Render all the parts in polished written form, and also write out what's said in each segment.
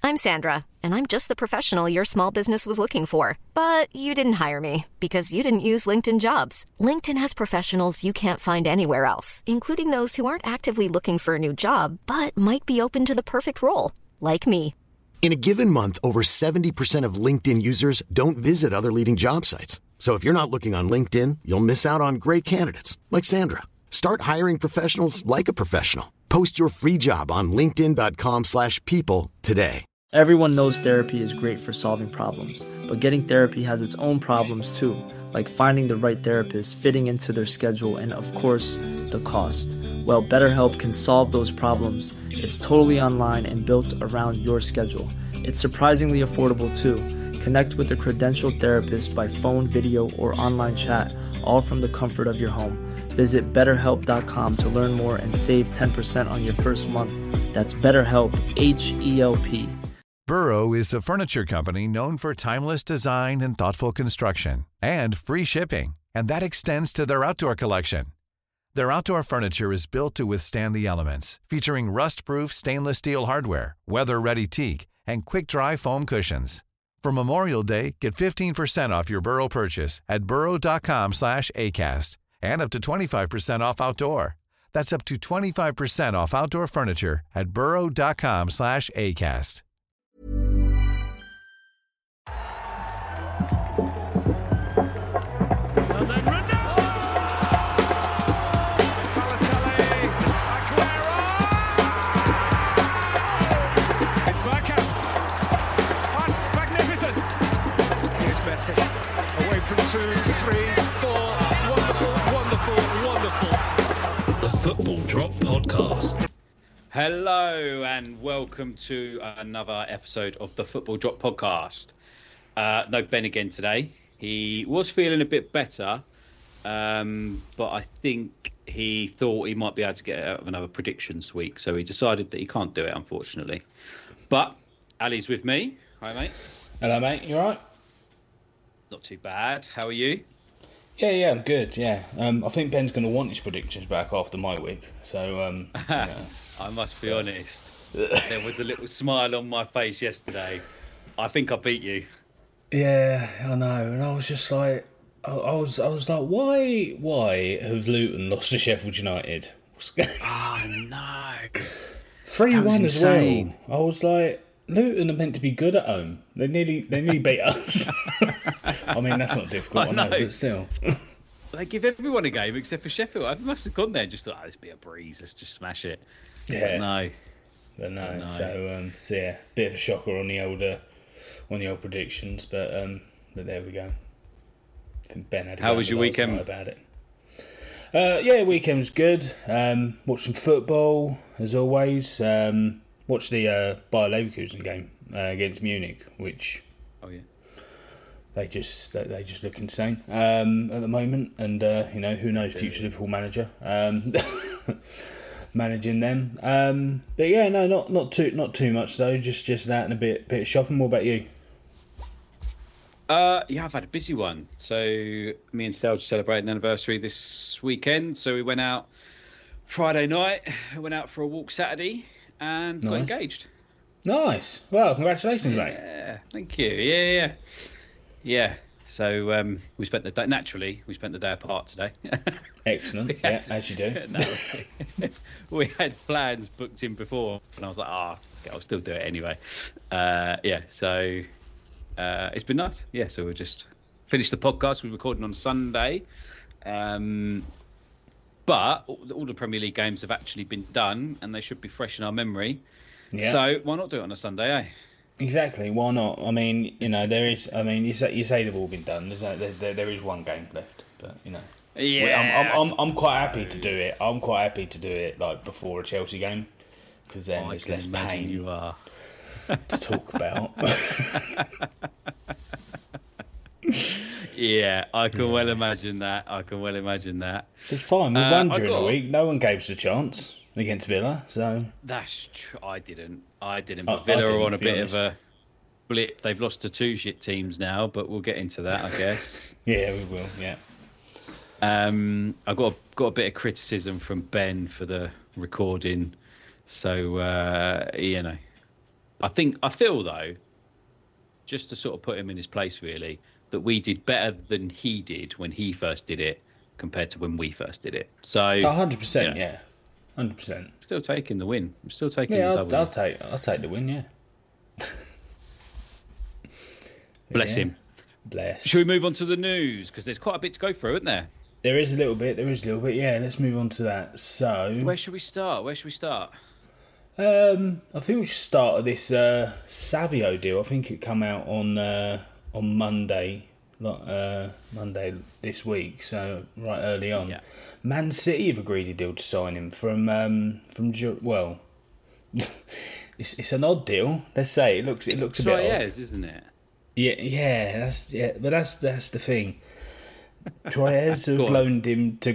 I'm Sandra, and I'm just the professional your small business was looking for. But you didn't hire me because you didn't use LinkedIn Jobs. LinkedIn has professionals you can't find anywhere else, including those who aren't actively looking for a new job, but might be open to the perfect role, like me. In a given month, over 70% of LinkedIn users don't visit other leading job sites. So if you're not looking on LinkedIn, you'll miss out on great candidates like Sandra. Start hiring professionals like a professional. Post your free job on linkedin.com/people today. Everyone knows therapy is great for solving problems, but getting therapy has its own problems too, like finding the right therapist, fitting into their schedule, and of course, the cost. Well, BetterHelp can solve those problems. It's totally online and built around your schedule. It's surprisingly affordable too. Connect with a credentialed therapist by phone, video, or online chat, all from the comfort of your home. Visit BetterHelp.com to learn more and save 10% on your first month. That's BetterHelp, H-E-L-P. Burrow is a furniture company known for timeless design and thoughtful construction, and free shipping, and that extends to their outdoor collection. Their outdoor furniture is built to withstand the elements, featuring rust-proof stainless steel hardware, weather-ready teak, and quick-dry foam cushions. For Memorial Day, get 15% off your Burrow purchase at burrow.com/ACAST and up to 25% off outdoor. That's up to 25% off outdoor furniture at burrow.com/ACAST. And then Ronaldo! Balotelli, Aguero! It's Bergkamp. That's magnificent. Here's Messi. Away from 2, 3, 4. Wonderful, wonderful, wonderful. The Football Drop Podcast. Hello and welcome to another episode of the Football Drop Podcast. No Ben again today. He was feeling a bit better, but I think he thought he might be able to get out of another predictions week, so he decided that he can't do it, unfortunately. But Ali's with me. Hi, mate. Hello, mate. You all right? Not too bad. How are you? Yeah, I'm good, yeah. I think Ben's going to want his predictions back after my week, so... I must be honest. There was a little smile on my face yesterday. I think I beat you. Yeah, I know, and I was just like... I was like, why have Luton lost to Sheffield United? What's going on? Oh, no. 3-1 as well. I was like, Luton are meant to be good at home. They nearly beat us. I mean, that's not difficult, I know, but still. They give everyone a game except for Sheffield. I must have gone there and just thought, this be a breeze. Let's just smash it. Yeah. But no. So yeah, bit of a shocker on the old predictions, but there we go. I think Ben had. How was your weekend? About it. Yeah, weekend was good. Watched some football as always. Watched the Bayer Leverkusen game against Munich, which. Oh yeah. They just look insane at the moment, and who knows, future Liverpool manager managing them. But yeah, no, not too much though. Just that and a bit of shopping. What about you? Yeah, I've had a busy one. So me and Sal celebrated an anniversary this weekend. So we went out Friday night, went out for a walk Saturday, and got engaged. Nice. Well, congratulations, mate. Yeah, thank you. Yeah. So we spent the day. Naturally, we spent the day apart today. Excellent. Yeah, as you do. We had plans booked in before, and I was like, I'll still do it anyway. So it's been nice. Yeah, so we just finished the podcast. We're recording on Sunday, but all the Premier League games have actually been done, and they should be fresh in our memory. Yeah. So why not do it on a Sunday, eh? Exactly. Why not? I mean, there is. I mean, you say they've all been done. There is one game left, but Yeah. I'm quite happy to do it. I'm quite happy to do it like before a Chelsea game, because then there's less pain you are. to talk about. Yeah, I can well imagine that. It's fine. We won during the week. No one gave us a chance against Villa, so that's true. I didn't. But Villa are on a bit of a blip. They've lost to two shit teams now, but we'll get into that, I guess. Yeah, we will. Yeah. I got a bit of criticism from Ben for the recording, so I feel though, just to sort of put him in his place, really, that we did better than he did when he first did it compared to when we first did it. So 100%, yeah. 100%. Still taking the win. I'm still taking the W. I'll take the win, yeah. Bless him. Bless. Should we move on to the news? Because there's quite a bit to go through, isn't there? There is a little bit, yeah. Let's move on to that. So, where should we start? I think we should start at this Savio deal. I think it come out on Monday, this week. So right early on, yeah. Man City have agreed a deal to sign him from. It's an odd deal. Let's say it looks a bit odd, isn't it? Yeah, but that's the thing. Troyes have loaned him to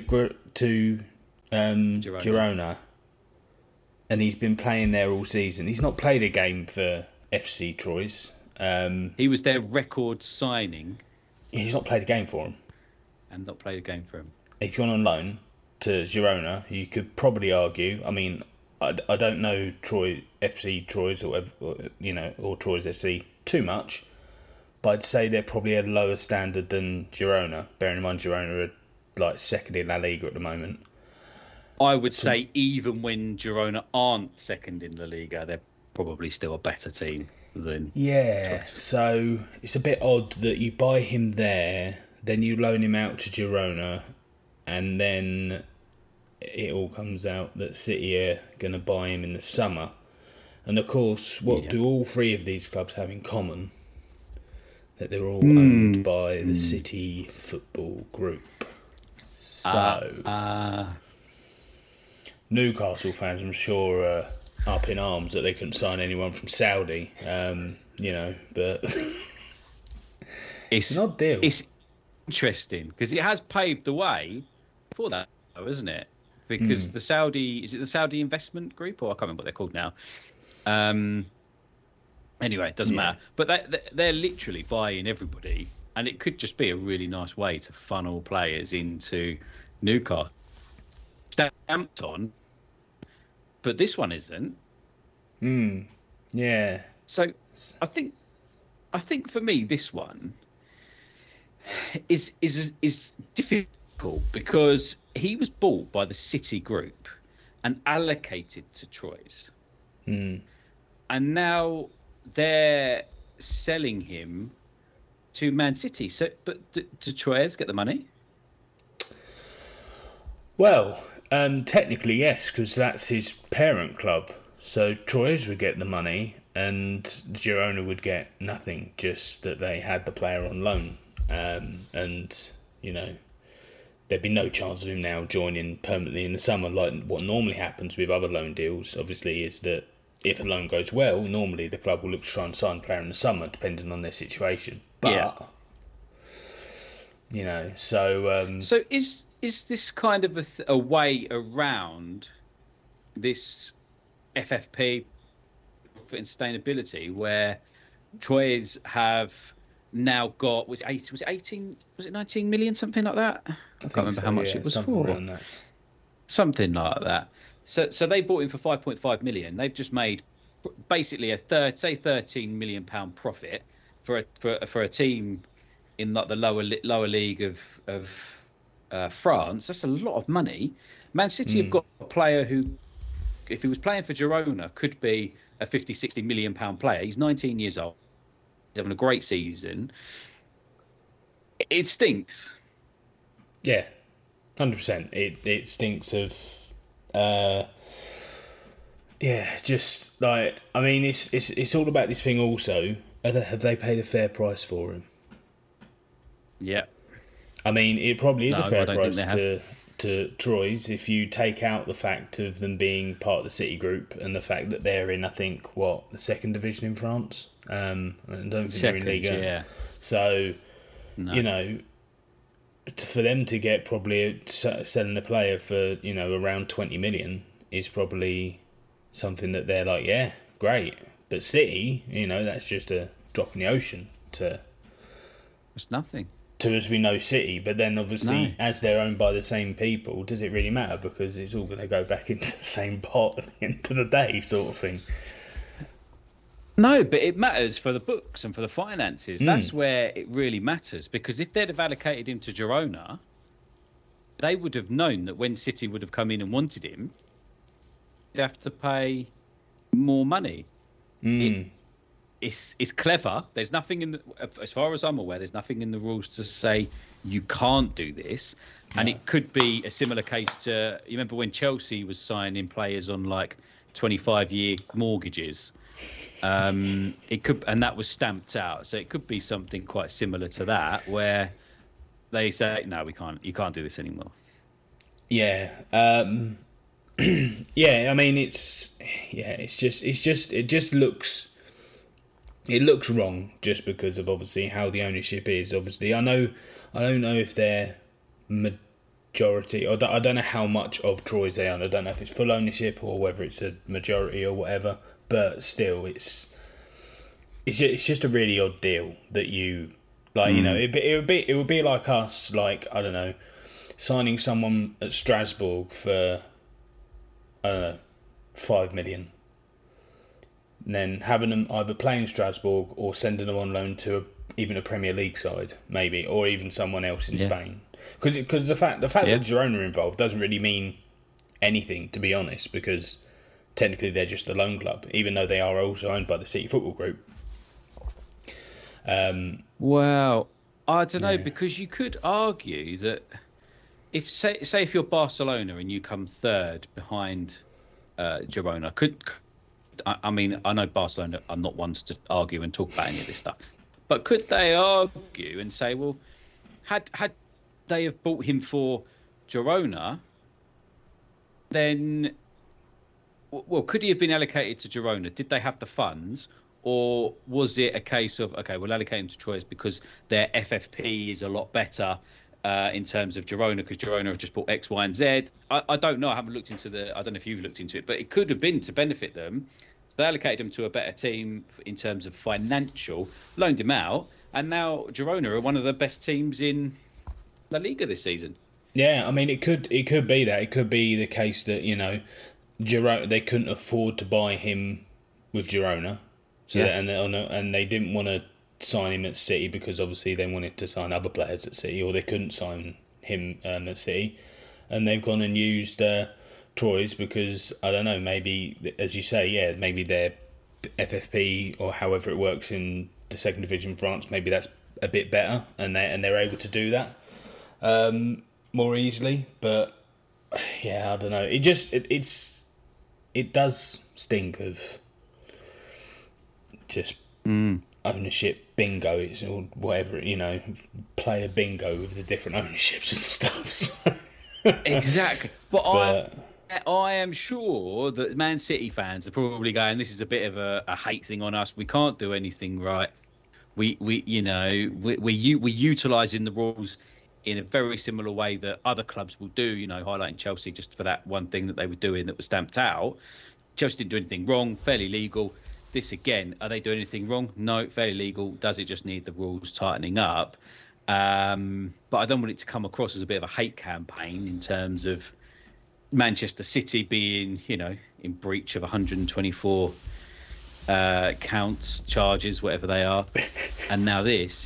Girona, and he's been playing there all season. He's not played a game for FC Troyes. He was their record signing. He's not played a game for him. And not played a game for him. He's gone on loan to Girona. You could probably argue. I mean, I don't know FC Troyes or Troyes FC too much. But I'd say they're probably a lower standard than Girona. Bearing in mind Girona are like second in La Liga at the moment. I would say even when Girona aren't second in La Liga, they're probably still a better team than Troyes. So it's a bit odd that you buy him there, then you loan him out to Girona, and then it all comes out that City are going to buy him in the summer. And of course, what do all three of these clubs have in common? That they're all owned by the City Football Group. So, Newcastle fans, I'm sure, are up in arms that they couldn't sign anyone from Saudi. But it's an odd deal. It's interesting because it has paved the way for that, though, isn't it? Because the Saudi Investment Group, or I can't remember what they're called now. Anyway, it doesn't matter. But they're literally buying everybody, and it could just be a really nice way to funnel players into Newcastle. Stamped on, but this one isn't. Yeah. So I think for me this one is difficult because he was bought by the City Group and allocated to Troyes, and now they're selling him to Man City. So, but do Troyes get the money? Well, technically yes, because that's his parent club. So Troyes would get the money, and Girona would get nothing. Just that they had the player on loan, and there'd be no chance of him now joining permanently in the summer. Like what normally happens with other loan deals, obviously, is that if a loan goes well, normally the club will look to try and sign a player in the summer, depending on their situation. But so is this kind of a way around this FFP for sustainability, where Troyes have now got was it 19 million, something like that? I can't remember how much it was for. Something like that. So they bought him for 5.5 million. They've just made basically a 13 million pound profit for a team in like the lower league of France. That's a lot of money. Man City have got a player who, if he was playing for Girona, could be a 50-60 million pound player. He's 19 years old. He's having a great season. It stinks. Yeah, 100%. It stinks of. Just like, I mean, it's all about this thing. Also, have they paid a fair price for him? Yeah. I mean, it probably is a fair price to Troyes if you take out the fact of them being part of the City Group and the fact that they're in, I think, the second division in France. I don't think they're in Liga. Yeah. So, for them to get probably selling a player for around 20 million is probably something that they're like, yeah, great. But City, that's just a drop in the ocean to. It's nothing. To as we know City, but then obviously as they're owned by the same people, does it really matter? Because it's all going to go back into the same pot at the end of the day, sort of thing. No, but it matters for the books and for the finances. That's where it really matters, because if they'd have allocated him to Girona, they would have known that when City would have come in and wanted him, they'd have to pay more money. It's clever. There's nothing as far as I'm aware, there's nothing in the rules to say you can't do this. And it could be a similar case to, you remember when Chelsea was signing players on like 25-year mortgages? It could, and that was stamped out. So it could be something quite similar to that, where they say, no, we can't. You can't do this anymore. Yeah. Yeah. I mean, it looks wrong just because of obviously how the ownership is. Obviously, I don't know if they're majority, or I don't know how much of Troyes they own. I don't know if it's full ownership or whether it's a majority or whatever. But still, it's just a really odd deal that you like. You know, it would be like us, like, I don't know, signing someone at Strasbourg for, I don't know, 5 million, and then having them either play in Strasbourg or sending them on loan to even a Premier League side, maybe, or even someone else in Spain. Because the fact that Girona are involved doesn't really mean anything, to be honest, because technically they're just a loan club, even though they are also owned by the City Football Group. Well, I don't know, because you could argue that if say if you're Barcelona and you come third behind Girona, I mean, I know Barcelona are not ones to argue and talk about any of this stuff, but could they argue and say, well, had they have bought him for Girona, then, well, could he have been allocated to Girona? Did they have the funds? Or was it a case of, okay, we'll allocate him to Troyes because their FFP is a lot better in terms of Girona, because Girona have just bought X, Y, and Z? I don't know. I haven't looked into I don't know if you've looked into it, but it could have been to benefit them. So they allocated him to a better team in terms of financial, loaned him out, and now Girona are one of the best teams in La Liga this season. Yeah, I mean, it could be that. It could be the case that, you know, Girona, they couldn't afford to buy him with Girona, so and they didn't want to sign him at City because obviously they wanted to sign other players at City, or they couldn't sign him at City, and they've gone and used Troyes because, I don't know, maybe, as you say, maybe their FFP or however it works in the second division in France, maybe that's a bit better, and they're able to do that more easily. But yeah, I don't know. It does stink of just ownership bingo, or whatever, you know, player bingo with the different ownerships and stuff. So. Exactly. But I am sure that Man City fans are probably going, this is a bit of a hate thing on us. We can't do anything right. We're utilising the rules in a very similar way that other clubs will do, you know, highlighting Chelsea just for that one thing that they were doing that was stamped out. Chelsea didn't do anything wrong, fairly legal. This again, are they doing anything wrong? No, fairly legal. Does it just need the rules tightening up? But I don't want it to come across as a bit of a hate campaign in terms of Manchester City being, you know, in breach of 124 counts, charges, whatever they are. And now this,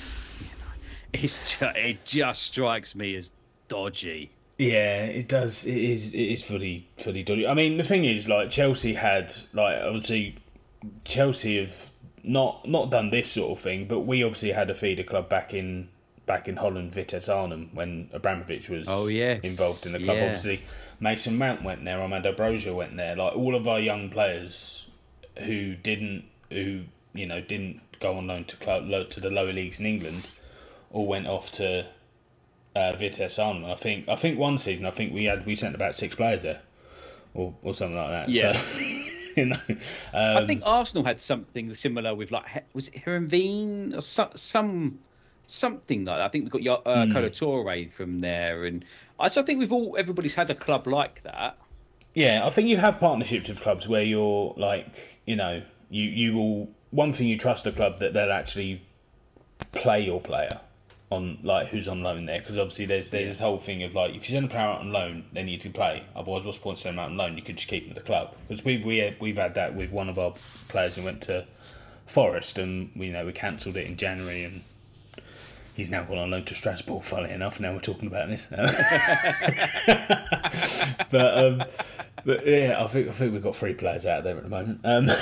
it just strikes me as dodgy. Yeah, it does. It is fully dodgy. I mean, the thing is, like, Chelsea had, like, obviously, Chelsea have not done this sort of thing, but we obviously had a feeder club back in Holland, Vitesse Arnhem, when Abramovich was involved in the club. Obviously, Mason Mount went there, Armando Broja went there. Like, all of our young players who didn't go on loan to the lower leagues in England, all went off to Vitesse Arnhem. I think one season we sent about 6 players there, or something like that. Yeah. So, you know, I think Arsenal had something similar with, like, was it Heerenveen or something like that. I think we've got Kolo Touré from there, and I think everybody's had a club like that. Yeah, I think you have partnerships with clubs where you're like, you know, you will, one thing, you trust a club that they'll actually play your player, on like who's on loan there, because obviously there's this whole thing of like, if you send a player out on loan, they need to play. Otherwise, what's the point of sending them out on loan? You could just keep them at the club. Because we've had that with one of our players who went to Forest, and we cancelled it in January, and he's now gone on loan to Strasbourg. Funnily enough, now we're talking about this. But yeah, I think we've got 3 players out there at the moment.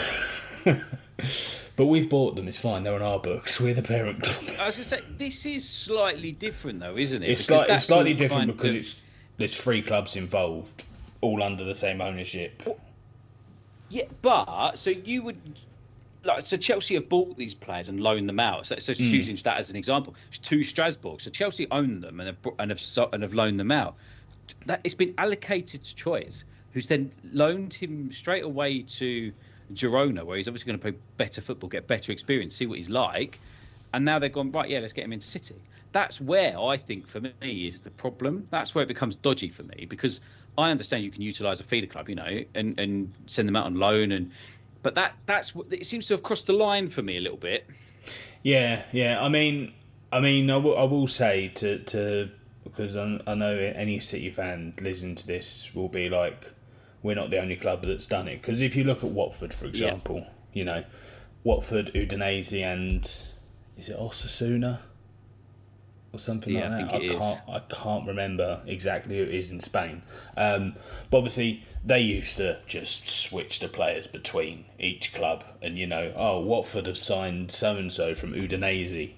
But we've bought them. It's fine. They're on our books. We're the parent club. I was going to say, this is slightly different, though, isn't it? It's slightly different because there's 3 clubs involved, all under the same ownership. Yeah, but so you would so Chelsea have bought these players and loaned them out. So using that as an example, to Strasbourg. So Chelsea own them and have loaned them out. It's been allocated to Choice, who's then loaned him straight away to Girona, where he's obviously going to play better football, get better experience, see what he's like. And now they've gone, right, yeah, let's get him into City. That's where I think, for me, is the problem. That's where it becomes dodgy for me, because I understand you can utilise a feeder club, and send them out on loan, but that's what it seems to have crossed the line for me a little bit. Yeah. I mean, I will say to because I know any City fan listening to this will be like, we're not the only club that's done it. Because if you look at Watford, for example, Watford, Udinese, and is it Osasuna or something like that? I can't remember exactly who it is in Spain. But obviously they used to just switch the players between each club, and Watford have signed so and so from Udinese.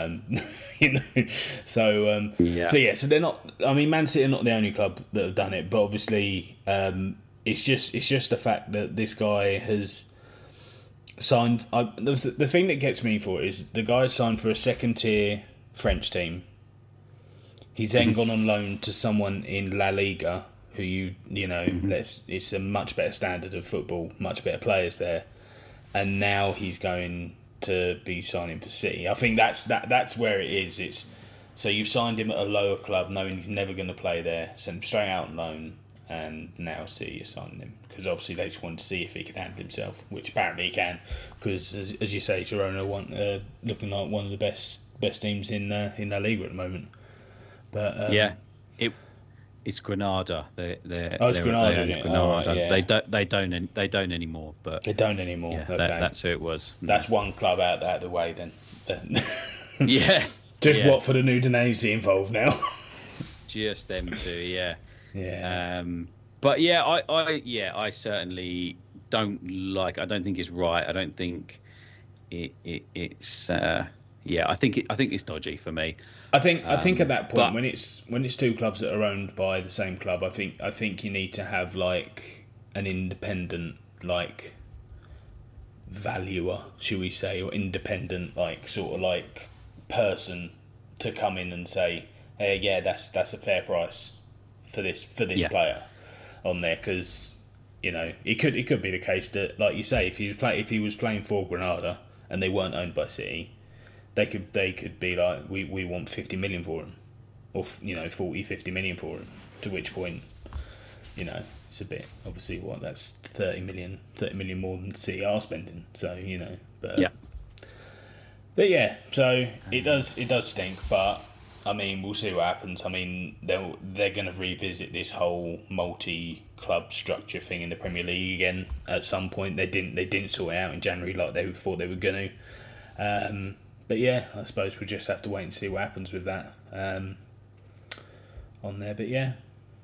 So they're not. I mean, Man City are not the only club that have done it, but obviously it's just the fact that this guy has signed. The thing that gets me for it is the guy signed for a second tier French team. He's then gone on loan to someone in La Liga, who it's a much better standard of football, much better players there, and now he's going to be signing for City. I think that's where it is. It's so you've signed him at a lower club, knowing he's never going to play there, sent him straight out on loan, and now City are signing him because obviously they just want to see if he can handle himself, which apparently he can. Because as you say, Girona looking like one of the best teams in La Liga at the moment. But it's Granada. It's Granada. Granada. Yeah. They don't anymore. But they don't anymore. Yeah, okay. That's who it was. That's one club out of the way then. Yeah. Just Watford and Udinese involved now. Just them two. Yeah. Yeah. But I certainly don't like. I don't think it's right. I don't think it's. I think it's dodgy for me. I think at that point, when it's 2 clubs that are owned by the same club, I think you need to have like an independent like valuer, should we say, or independent like sort of like person to come in and say, hey, yeah, that's a fair price for this player on there, because it could be the case that, like you say, if he was playing for Granada and they weren't owned by City, they could be like, we want 50 million for him, or 40-50 million for him. To which point, it's a bit, obviously, that's 30 million more than City are spending. So but yeah, so it does stink. But I mean, we'll see what happens. I mean, they're going to revisit this whole multi-club structure thing in the Premier League again at some point. They didn't sort it out in January like they thought they were going to. But yeah, I suppose we'll just have to wait and see what happens with that on there. But yeah.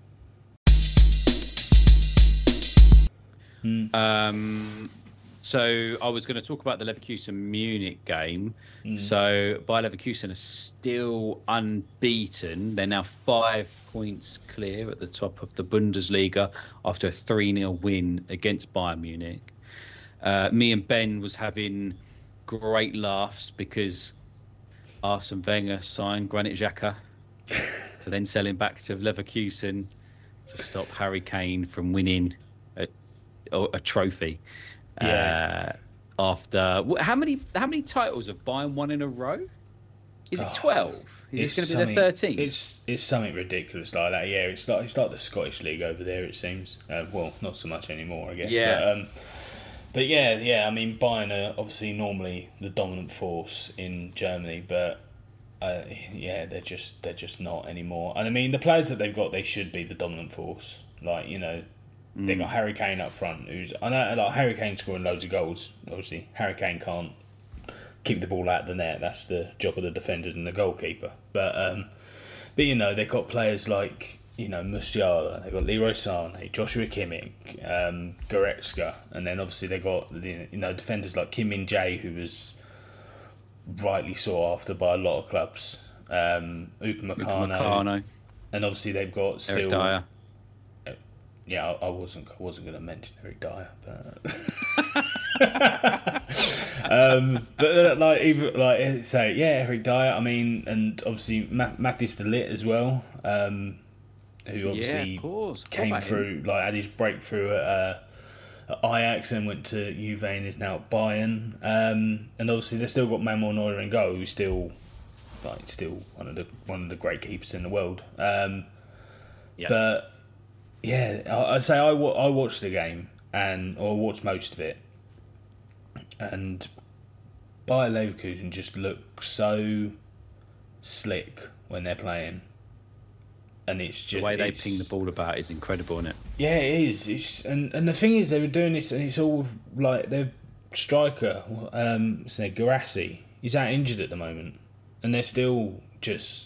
So I was going to talk about the Leverkusen Munich game. So Bayer Leverkusen are still unbeaten. They're now 5 points clear at the top of the Bundesliga after a 3-0 win against Bayern Munich. Me and Ben was having great laughs because Arsene Wenger signed Granit Xhaka to then sell him back to Leverkusen to stop Harry Kane from winning a trophy. Yeah. After how many titles have Bayern won in a row? Is it 12? Is this going to be their 13th? It's something ridiculous like that. Yeah, it's like the Scottish League over there. It seems. Well, not so much anymore, I guess. Yeah. But yeah. I mean, Bayern are obviously normally the dominant force in Germany, but yeah, they're just not anymore. And I mean, the players that they've got, they should be the dominant force. Like, you know, they got Harry Kane up front, who's, I know, like, Harry Kane scoring loads of goals. Obviously, Harry Kane can't keep the ball out of the net. That's the job of the defenders and the goalkeeper. But you know, they've got players like, you know, Musiala, they've got Leroy Sané, Joshua Kimmich, Goretzka, and then obviously they got, you know, defenders like Kim Min Jae, who was rightly sought after by a lot of clubs. Upamecano, and obviously they've got still Eric Dyer. Yeah, I wasn't going to mention Eric Dyer, but like, even like, say, yeah, Eric Dyer. I mean, and obviously Mathis de Ligt as well, who obviously came through, like, had his breakthrough at Ajax and went to Juve and is now at Bayern. And obviously they've still got Manuel Neuer in goal, who's still one of the great keepers in the world. But yeah, I'd say I watched the game or watched most of it, and Bayer Leverkusen just look so slick when they're playing. And it's just, the way they ping the ball about is incredible, isn't it? Yeah, it is. And the thing is, they were doing this, and it's all like their striker, Guirassy, he's out injured at the moment, and they're still just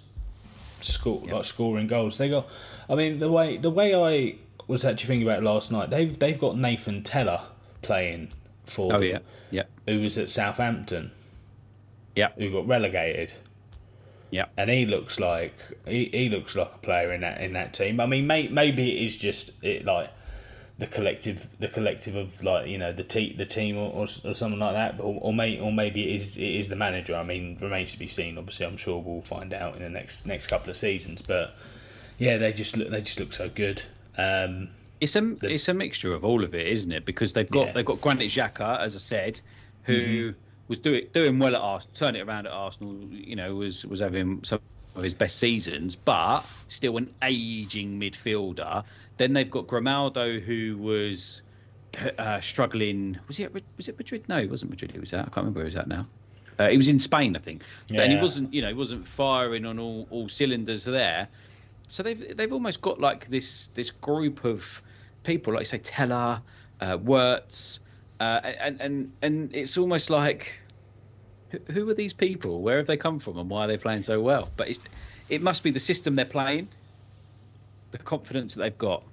scoring goals. They got, I mean, the way I was actually thinking about it last night, they've got Nathan Teller playing for them, who was at Southampton, who got relegated. Yeah, and he looks like a player in that team. I mean, maybe it is just like the collective of, like, you know, the team or something like that, or maybe it is the manager. I mean, remains to be seen. Obviously, I'm sure we'll find out in the next couple of seasons. But yeah, they just look so good. It's a mixture of all of it, isn't it? Because they've got Granit Xhaka, as I said, who was doing well at Arsenal, turning it around at Arsenal. You know, was having some of his best seasons, but still an ageing midfielder. Then they've got Grimaldo, who was struggling. Was it Madrid? No, it wasn't Madrid. He was at, I can't remember where he was at now. He was in Spain, I think. Yeah. And he wasn't firing on all cylinders there. So they've almost got like this group of people, like you say, Teller, Wirtz, and it's almost like, who are these people? Where have they come from, and why are they playing so well? But it must be the system they're playing, the confidence that they've got.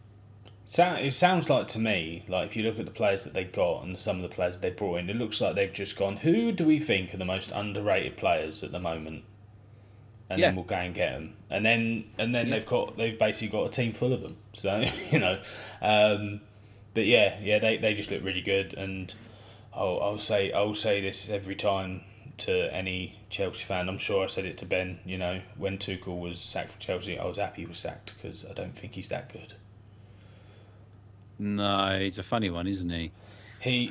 It sounds like to me, like, if you look at the players that they got and some of the players they brought in, it looks like they've just gone, who do we think are the most underrated players at the moment? And then we'll go and get them. And then they've basically got a team full of them. So, you know, but yeah, they just look really good. And I'll say this every time to any Chelsea fan. I'm sure I said it to Ben. You know, when Tuchel was sacked from Chelsea, I was happy he was sacked, because I don't think he's that good. No, he's a funny one, isn't he? He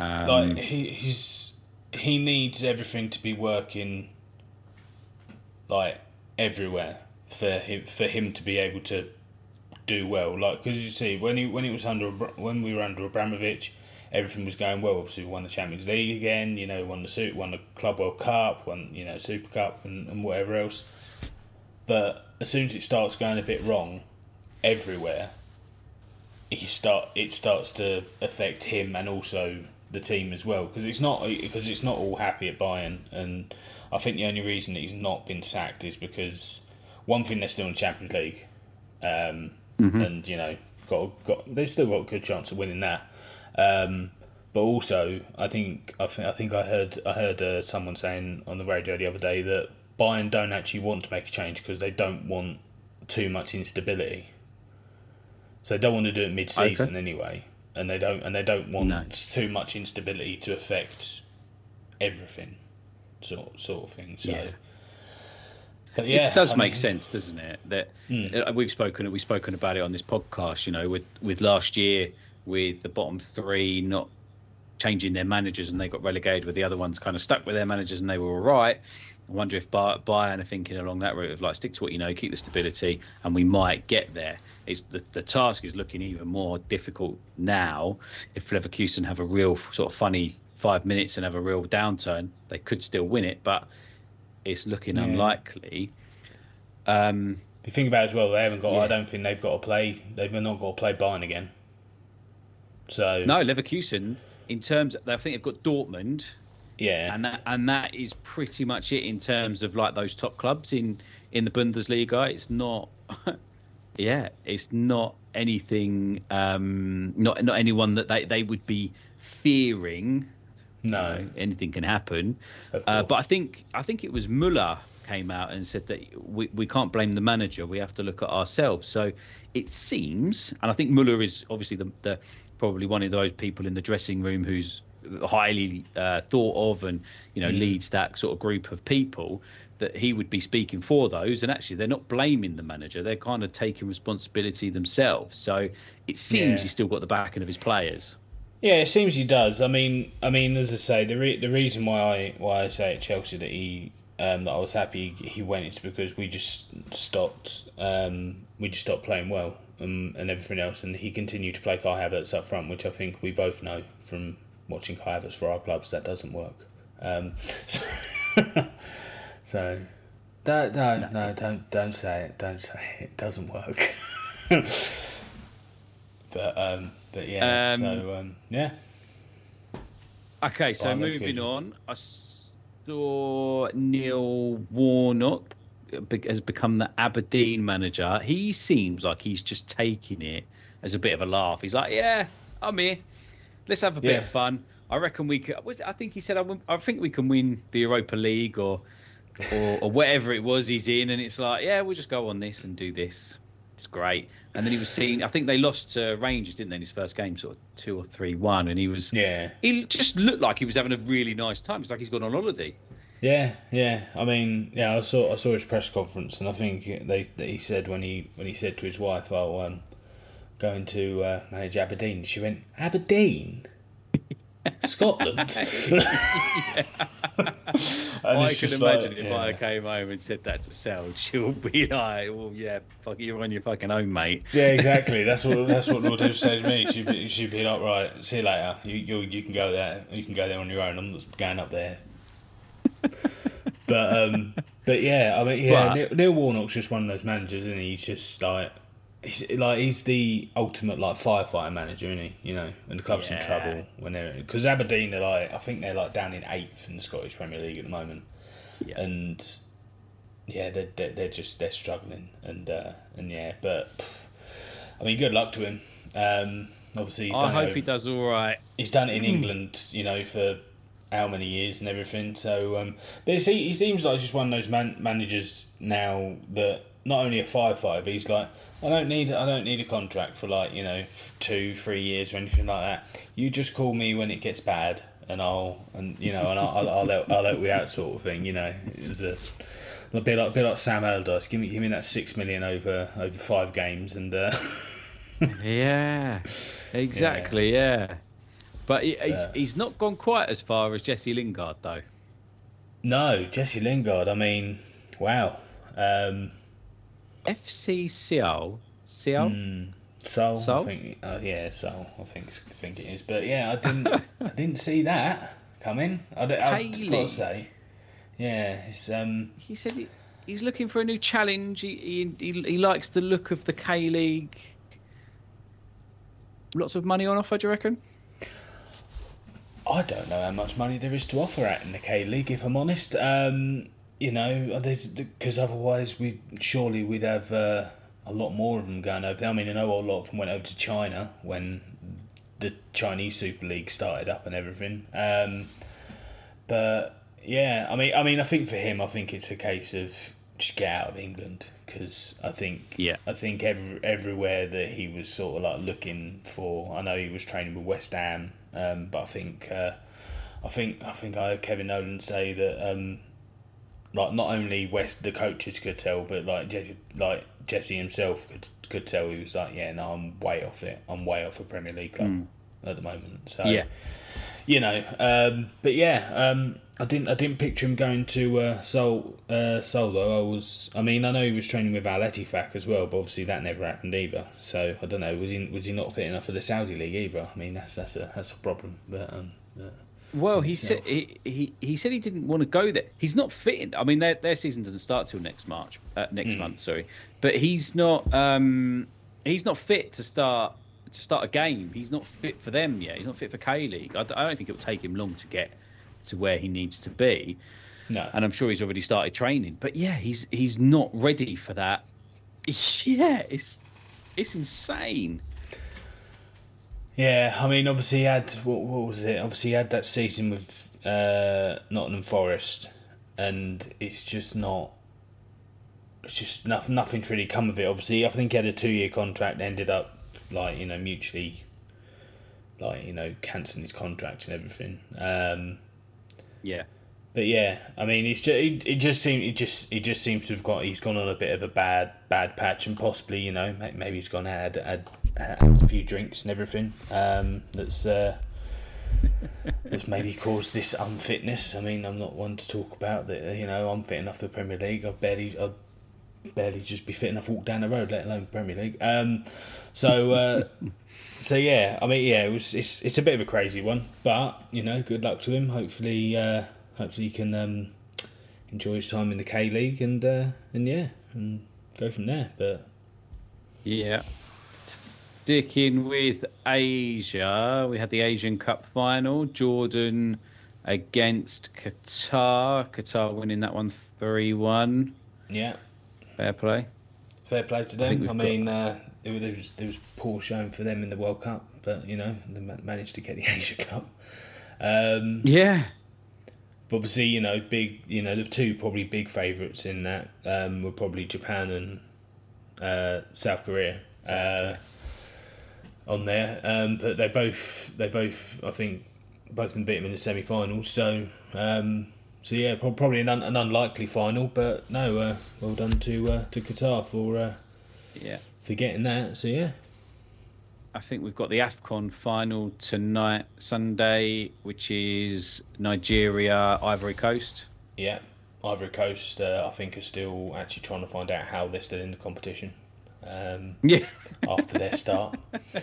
needs everything to be working, like, everywhere for him to be able to do well. Like, because you see, when we were under Abramovich, everything was going well. Obviously, we won the Champions League again. You know, won the Club World Cup, won, you know, Super Cup and whatever else. But as soon as it starts going a bit wrong, everywhere, it starts to affect him and also the team as well. Because it's not all happy at Bayern. And I think the only reason that he's not been sacked is because, one thing, they're still in the Champions League, and, you know, they've still got a good chance of winning that. But also, I think I heard someone saying on the radio the other day that Bayern don't actually want to make a change because they don't want too much instability. So they don't want to do it mid-season anyway, and they don't want too much instability to affect everything, sort of thing. So. Yeah. But yeah, it does make sense, doesn't it? That we've spoken about it on this podcast. You know, with last year, with the bottom three not changing their managers and they got relegated, with the other ones kind of stuck with their managers and they were all right. I wonder if Bayern are thinking along that route of, like, stick to what you know, keep the stability, and we might get there. It's the task is looking even more difficult now. If Leverkusen have a real sort of funny 5 minutes and have a real downturn, they could still win it, but it's looking unlikely. If you think about it as well, they haven't got. Yeah. I don't think they've got to play. They've not got to play Bayern again. So No, Leverkusen. In terms, I think they've got Dortmund. yeah, And that is pretty much it in terms of like those top clubs in the Bundesliga. It's not, it's not anything, not anyone that they would be fearing. no, You know, anything can happen. Of course. But I think it was Muller came out and said that we can't blame the manager. We have to look at ourselves. So it seems, and I think Muller is obviously the probably one of those people in the dressing room who's highly thought of and leads that sort of group of people, that he would be speaking for those. And actually they're not blaming the manager, they're kind of taking responsibility themselves. So it seems he's still got the backing of his players. Yeah, it seems he does. I mean, as I say, the reason why I say at Chelsea that that I was happy he went is because we just stopped playing well and everything else, and he continued to play Kai Havertz up front, which I think we both know from watching Kai Havertz for our clubs that doesn't work. So don't say it. Don't say it doesn't work. But yeah. Yeah. Okay, so Bayern moving Leverkusen. on, I saw Neil Warnock has become the Aberdeen manager. He seems like he's just taking it as a bit of a laugh. He's like, yeah, I'm here. Let's have a bit of fun. I reckon we could. I think he said, I think we can win the Europa League or whatever it was he's in. And it's like, yeah, we'll just go on this and do this. It's great. And then he was seeing, I think they lost to Rangers, didn't they, in his first game, sort of 2 or 3-1. And he just looked like he was having a really nice time. It's like he's gone on holiday. Yeah. I mean, I saw his press conference, and I think he said when he said to his wife, "Oh, going to manage Aberdeen," she went, "Aberdeen, Scotland." I can imagine if I came home and said that to Sal, she'll be like, "Well, yeah, fuck, you're on your fucking own, mate." Yeah, exactly. That's what Lord said to me. She'd be like, "Right, see you later. You can go there. You can go there on your own. I'm not going up there." But yeah, I mean, Neil Warnock's just one of those managers, isn't he? He's just like he's the ultimate like firefighter manager, isn't he? You know, when the club's in trouble, because Aberdeen are I think they're down in 8th in the Scottish Premier League at the moment, and they're struggling, and but I mean, good luck to him. Obviously, I hope he does all right. He's done it in England, for how many years and everything. So, but he seems like just one of those managers now that not only a firefighter, but he's like, I don't need a contract for 2-3 years or anything like that. You just call me when it gets bad, and I'll help you out, sort of thing. It was a bit like Sam Allardyce. Give me that $6 million over 5 games, and yeah, exactly, yeah. But he's not gone quite as far as Jesse Lingard, though. No, Jesse Lingard. I mean, wow. FC Seoul. Seoul. I think. Seoul. I think it is. But yeah, I didn't see that coming. I've got to say. Yeah, it's. He said he's looking for a new challenge. He likes the look of the K-League. Lots of money on offer, do you reckon? I don't know how much money there is to offer out in the K-League, if I'm honest. Because otherwise we'd have a lot more of them going over there. I mean, I know a lot of them went over to China when the Chinese Super League started up and everything. But yeah, I mean, I think for him, I think it's a case of just get out of England, because I think everywhere that he was sort of like looking for. I know he was training with West Ham. But I think I heard Kevin Nolan say that not only the coaches could tell, but Jesse himself could tell. He was like, I'm way off it. I'm way off a Premier League club at the moment. So but yeah, I didn't picture him going to Seoul though. I know he was training with Al Ettifaq as well, but obviously that never happened either. So I don't know. Was he not fit enough for the Saudi league either? I mean, that's a problem. But Well, he said he said he didn't want to go there. He's not fit. I mean, their season doesn't start till next month. Sorry, but he's not fit to start a game. He's not fit for them yet. He's not fit for K-League. I don't think it will take him long to get to where he needs to be. No, and I'm sure he's already started training. But yeah, he's not ready for that. Yeah, it's insane. Yeah, I mean, obviously he had what was it? Obviously he had that season with Nottingham Forest, and it's just nothing's really come of it. Obviously, I think he had a 2-year contract, ended up mutually, cancelling his contract and everything. Yeah. But yeah, I mean, he just seems to have he's gone on a bit of a bad patch, and possibly maybe he's gone had a few drinks and everything. That's maybe caused this unfitness. I mean, I'm not one to talk about that. I'm fit enough for the Premier League. I'd barely just be fit enough to walk down the road, let alone Premier League. So yeah, I mean, yeah, it's a bit of a crazy one, but good luck to him. Hopefully he can enjoy his time in the K-League and go from there. But yeah, sticking with Asia, we had the Asian Cup final. Jordan against Qatar. Qatar winning that one 3-1. Yeah, fair play to them. I mean, there was poor showing for them in the World Cup, but they managed to get the Asia Cup. Yeah. Obviously, big. The two probably big favourites in that were probably Japan and South Korea on there. But they both, I think, both of them beat them in the semi-finals. So yeah, probably an unlikely final. But no, well done to Qatar for getting that. So yeah. I think we've got the AFCON final tonight, Sunday, which is Nigeria, Ivory Coast. Yeah, Ivory Coast, I think, are still actually trying to find out how they're still in the competition. After their start,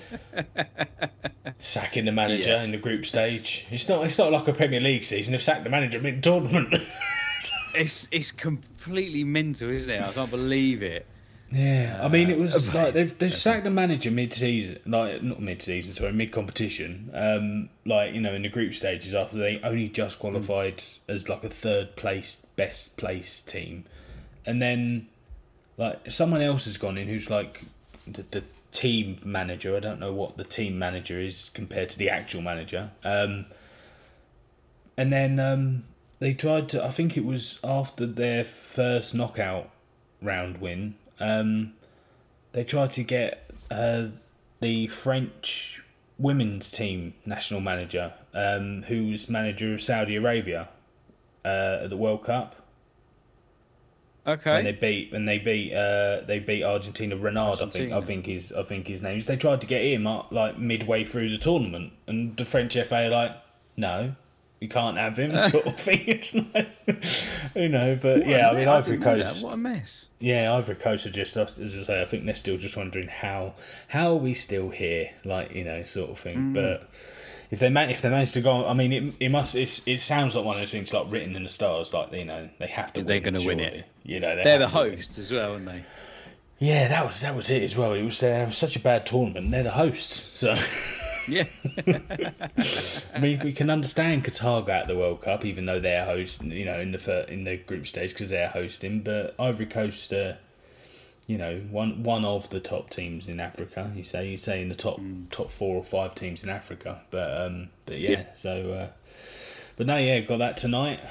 sacking the manager in the group stage. It's not like a Premier League season. They've sacked the manager mid-tournament. It's completely mental, isn't it? I can't believe it. Yeah, I mean, it was like they've sacked the manager mid-season, not mid-season, sorry, mid-competition. In the group stages after they only just qualified as like a third place, best place team, and then someone else has gone in who's like the team manager. I don't know what the team manager is compared to the actual manager. And then they tried to. I think it was after their first knockout round win. They tried to get the French women's team national manager, who was manager of Saudi Arabia at the World Cup. Okay. And they beat Argentina. Renard, Argentina. I think his name is. They tried to get him up midway through the tournament, and the French FA are like, no. You can't have him, sort of thing. It's but yeah, I mean, Ivory Coast. What a mess. Yeah, Ivory Coast are just, as I say, I think they're still just wondering how are we still here, sort of thing. But if they manage to go on, I mean, it sounds like one of those things written in the stars, they have to. They're going to win it. They're the hosts as well, aren't they? Yeah, that was it as well. It was such a bad tournament. They're the hosts, so. Yeah. I mean, we can understand Qatar go out the World Cup, even though they're hosting, in the group stage because they're hosting. But Ivory Coast, one of the top teams in Africa. You say in the top 4 or 5 teams in Africa. But yeah. So, but no, yeah, got that tonight.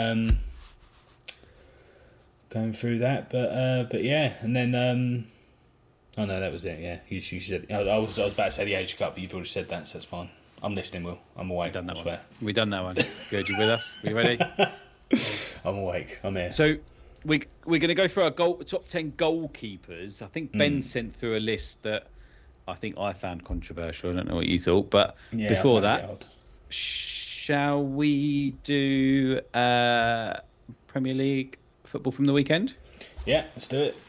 Going through that, but yeah, and then. Oh no, that was it. Yeah, you said. I was about to say the Asia Cup, but you've already said that, so that's fine. I'm listening, Will. I'm awake. We done that one. Good, you with us? We ready? I'm awake. I'm here. So we're going to go through our top 10 goalkeepers. I think Ben sent through a list that I think I found controversial. I don't know what you thought, but before that, shall we do Premier League football from the weekend? Yeah, let's do it.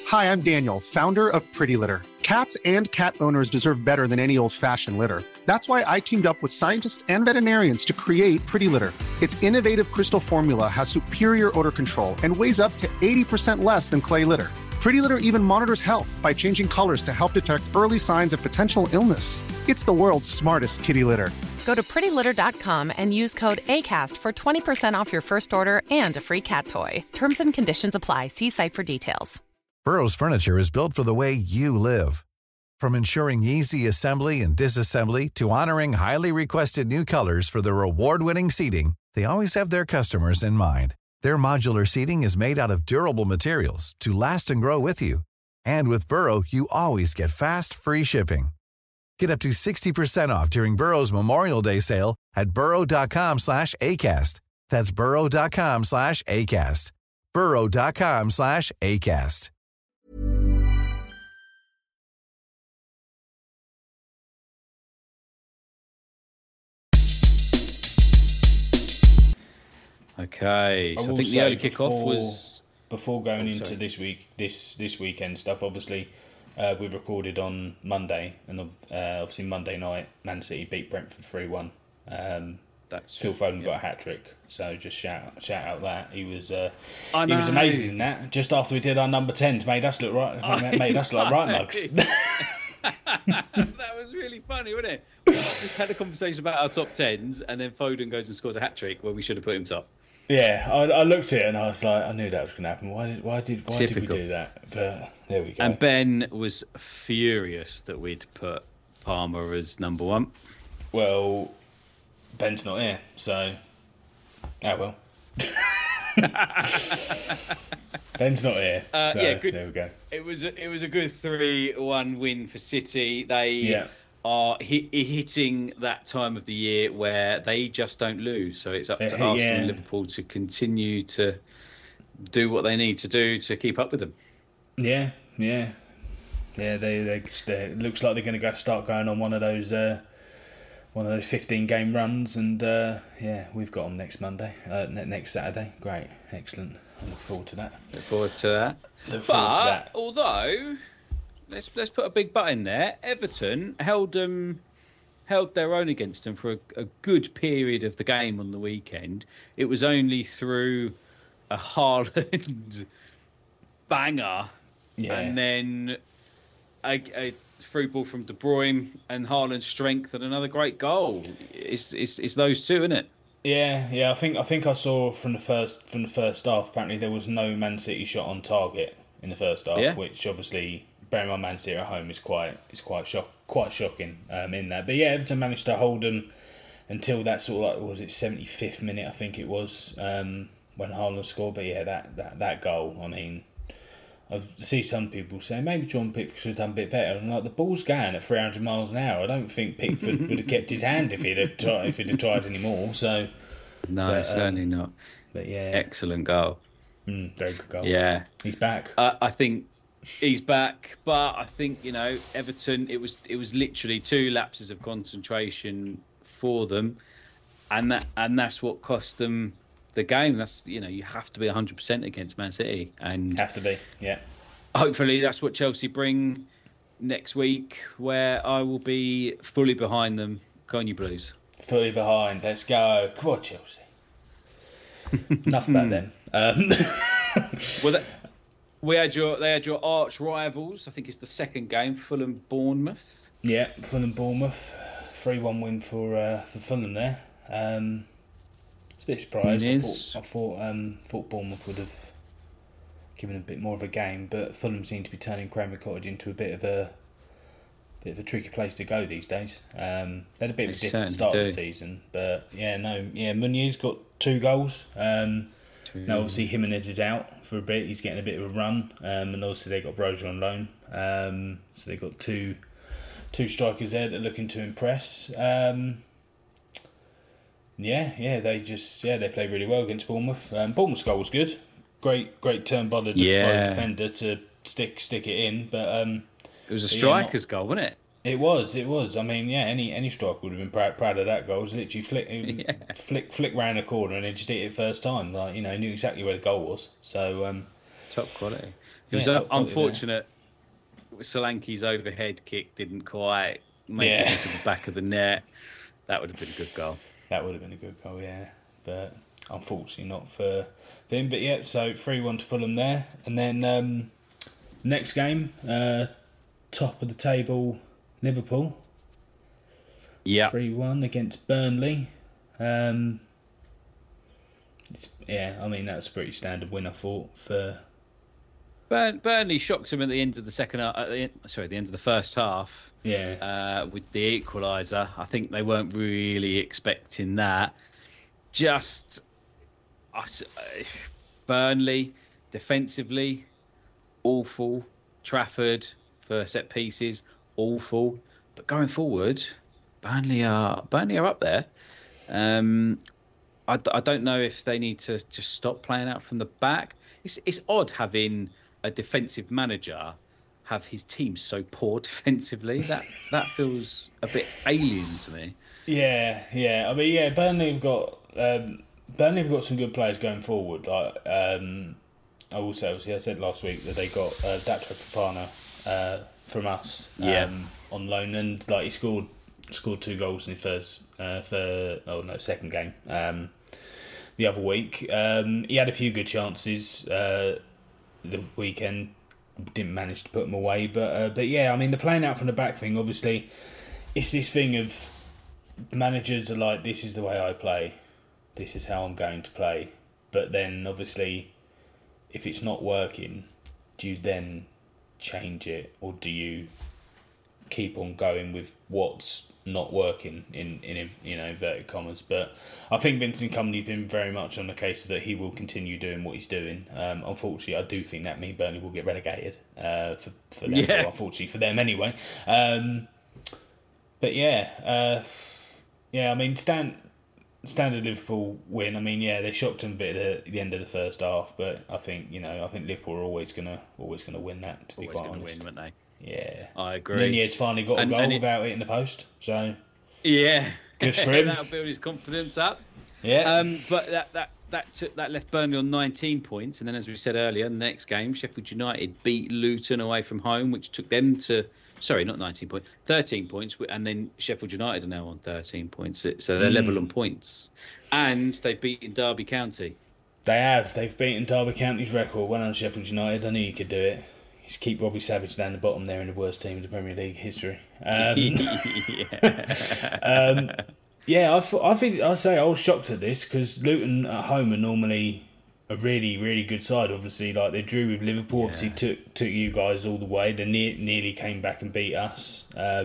Hi, I'm Daniel, founder of Pretty Litter. Cats and cat owners deserve better than any old-fashioned litter. That's why I teamed up with scientists and veterinarians to create Pretty Litter. Its innovative crystal formula has superior odor control and weighs up to 80% less than clay litter. Pretty Litter even monitors health by changing colors to help detect early signs of potential illness. It's the world's smartest kitty litter. Go to prettylitter.com and use code ACAST for 20% off your first order and a free cat toy. Terms and conditions apply. See site for details. Burrow's furniture is built for the way you live. From ensuring easy assembly and disassembly to honoring highly requested new colors for their award-winning seating, they always have their customers in mind. Their modular seating is made out of durable materials to last and grow with you. And with Burrow, you always get fast, free shipping. Get up to 60% off during Burrow's Memorial Day sale at burrow.com/ACAST. That's burrow.com/ACAST. burrow.com/ACAST. Okay, so I think the early kickoff was before going into this weekend stuff. Obviously, we recorded on Monday, and obviously Monday night, Man City beat Brentford 3-1. Phil Foden got a hat trick, so just shout out that he was amazing in that. Just after we did our number 10s, made us look right, made us like right mugs. That was really funny, wasn't it? We just had a conversation about our top 10s, and then Foden goes and scores a hat trick where we should have put him top. Yeah, I looked at it and I was like, I knew that was going to happen. Why did we do that? But there we go. And Ben was furious that we'd put Palmer as number 1. Well, Ben's not here, so well. Ben's not here. So yeah, good. There we go. It was a good 3-1 win for City. They are hitting that time of the year where they just don't lose. So it's up to Arsenal and Liverpool to continue to do what they need to do to keep up with them. Yeah. They it looks like they're going to start going on one of those 15-game runs, and we've got them next Saturday. Great, excellent. I look forward to that. Although, let's put a big but in there. Everton held their own against them for a good period of the game on the weekend. It was only through a Haaland banger, and then a through ball from De Bruyne and Haaland's strength and another great goal. It's those two, isn't it? Yeah. I think I saw from the first half. Apparently, there was no Man City shot on target in the first half, which obviously, bearing on Man City at home, is quite shocking in that. But yeah, Everton managed to hold them until that sort of was it 75th minute, I think it was, when Haaland scored. But yeah, that goal. I mean, I see some people say maybe John Pickford should have done a bit better. I'm like, the ball's going at 300 miles an hour. I don't think Pickford would have kept his hand if he'd have tried any more. So no, certainly not. But yeah, excellent goal. Very good goal. Yeah, he's back. I think he's back, but I think Everton. It was literally 2 lapses of concentration for them, and that's what cost them the game. That's you have to be 100% against Man City, and have to be. Yeah. Hopefully that's what Chelsea bring next week, where I will be fully behind them. Go on, you Blues. Fully behind. Let's go. Come on, Chelsea. Enough about them. Well, they had your arch rivals. I think it's the second game, Fulham Bournemouth. Yeah, Fulham Bournemouth, 3-1 win for Fulham there. It's a bit surprised. I thought Bournemouth would have given a bit more of a game, but Fulham seem to be turning Cranmer Cottage into a bit of a tricky place to go these days. They had a bit of a dip at the start of the season, but Munoz got 2 goals. Now obviously Jimenez is out for a bit. He's getting a bit of a run, and obviously they got Broja on loan. So they got two strikers there that are looking to impress. They played really well against Bournemouth. Bournemouth's goal was good. Great turn by the defender to stick it in, but it was a striker's goal, wasn't it? It was. I mean, any striker would have been proud of that goal. It was literally flick round the corner and then just hit it first time. Like, he knew exactly where the goal was. So top quality. It was unfortunate. Solanke's overhead kick didn't quite make it into the back of the net. That would have been a good goal. That would have been a good goal, yeah. But unfortunately not for him. But yeah, so 3-1 to Fulham there. And then next game, top of the table, Liverpool. Yeah. 3-1 against Burnley. That was a pretty standard win, I thought, for... Burnley shocked him at the end of the the end of the first half. Yeah. With the equaliser, I think they weren't really expecting that. Burnley defensively, awful. Trafford for set pieces, awful. But going forward, Burnley are up there. I don't know if they need to just stop playing out from the back. It's odd having a defensive manager have his team so poor defensively. That feels a bit alien to me. Yeah. I mean, Burnley have got some good players going forward. Like I will say, obviously, I said last week that they got Datro Fofana from us on loan, and like he scored 2 goals in his second game the other week. He had a few good chances the weekend, didn't manage to put them away, but yeah, I mean, the playing out from the back thing, obviously it's this thing of managers are like, this is the way I play, this is how I'm going to play, but then obviously if it's not working, do you then change it, or do you keep on going with what's not working in inverted commas? But I think Vincent Kompany's been very much on the case that he will continue doing what he's doing. Unfortunately, I do think that means Burnley will get relegated for them, or unfortunately for them anyway. But I mean, standard Liverpool win. I mean, they shocked them a bit at the end of the first half, but I think Liverpool are always gonna win that. To be quite honest, win, weren't they? Yeah, I agree. Nunez finally got a goal without hitting the post, so good for him. That'll build his confidence up. Yeah. But that left Burnley on 19 points, and then as we said earlier, the next game, Sheffield United beat Luton away from home, which took them to 13 points, and then Sheffield United are now on 13 points, so they're level on points, and they've beaten Derby County. They've beaten Derby County's record. Well done, Sheffield United. I knew you could do it. Just keep Robbie Savage down the bottom there in the worst team in the Premier League history. I was shocked at this because Luton at home are normally a really, really good side. Obviously, like they drew with Liverpool. Obviously, took you guys all the way. They nearly came back and beat us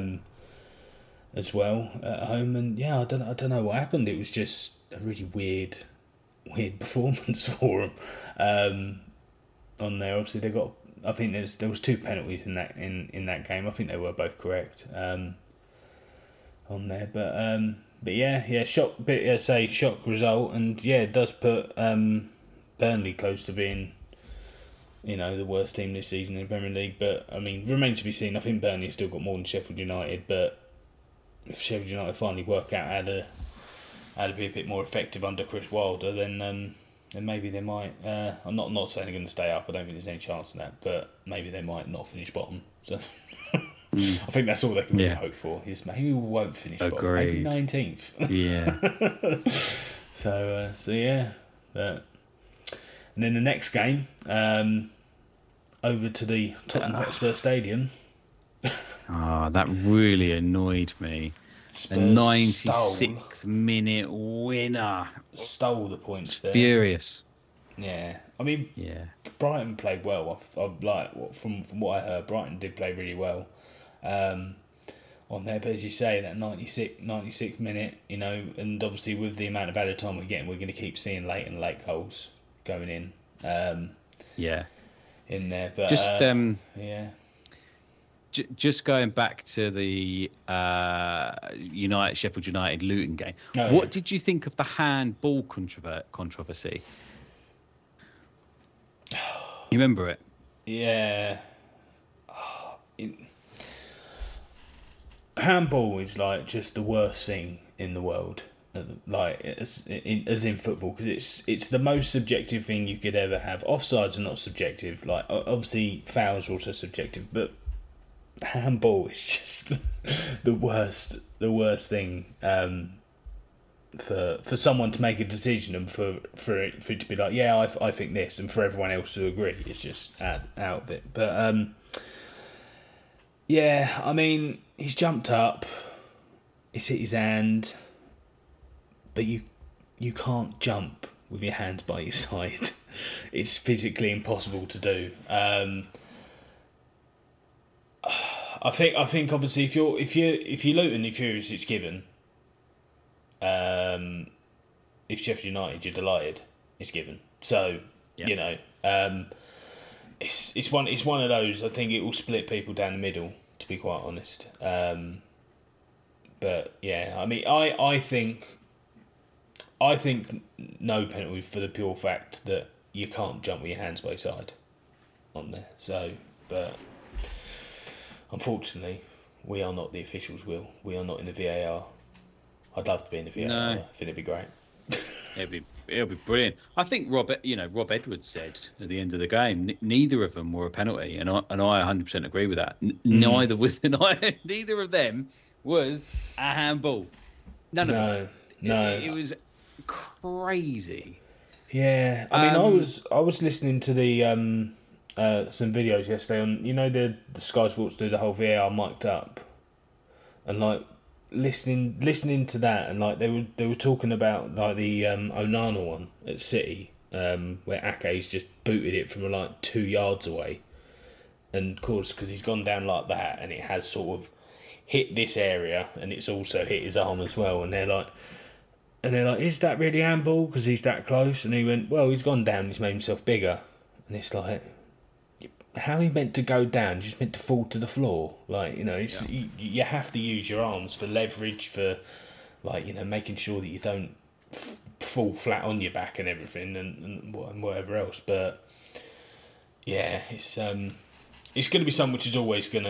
as well at home. And I don't know what happened. It was just a really weird performance for them on there. Obviously, they got. I think there was 2 penalties in that game. I think they were both correct on there, but shock result, and it does put Burnley close to being the worst team this season in the Premier League. But I mean, remains to be seen. I think Burnley still got more than Sheffield United, but if Sheffield United finally work out how to be a bit more effective under Chris Wilder, then maybe they might. I'm not saying they're going to stay up. I don't think there's any chance of that. But maybe they might not finish bottom. So I think that's all they can really hope for. Is maybe we won't finish bottom. Maybe 19th. Yeah. So yeah. And then the next game, over to the Tottenham Hotspur Stadium. That really annoyed me. The 96th minute winner. Stole the points there. Furious. Yeah. I mean, Brighton played well. From what I heard, Brighton did play really well on there. But as you say, that 96th minute, and obviously with the amount of added time we're getting, we're going to keep seeing late and late goals going in. In there. But just going back to the Sheffield United Luton game, what did you think of the handball controversy? You remember it? Yeah. Handball is like just the worst thing in the world. like as in football, because it's the most subjective thing you could ever have. Offsides are not subjective. Like obviously fouls are also subjective, but handball is just the worst thing for someone to make a decision and for it to be like, yeah, I think this, and for everyone else to agree. It's just out of it. But yeah, I mean, he's jumped up, he's hit his hand, but you can't jump with your hands by your side. It's physically impossible to do. I think obviously if you're Luton, if you're it's given. If Sheffield United, you're delighted, it's given. So you know, it's one of those. I think it will split people down the middle, to be quite honest. But yeah, I mean, I think no penalty for the pure fact that you can't jump with your hands by your side on there. So, but unfortunately, we are not the officials. We are not in the VAR. I'd love to be in the VAR. No. I think it'd be great. It'll be brilliant. I think Rob Edwards said at the end of the game, neither of them were a penalty, and I 100% agree with that. Neither of them was a handball. None of them. No. It was crazy. Yeah, I mean, I was listening to the some videos yesterday on, you know, the Sky Sports do the whole VAR mic'd up, and like listening to that, and like they were talking about like the Onana one at City, where Ake's just booted it from like 2 yards away, and of course because he's gone down like that, and it has sort of hit this area, and it's also hit his arm as well, and they're like, is that really handball because he's that close? And he went, well, he's gone down, he's made himself bigger, and it's like, how he meant to go down? Just meant to fall to the floor, like, you know. You have to use your arms for leverage, for like, you know, making sure that you don't fall flat on your back and everything, and whatever else. But yeah, it's going to be something which is always going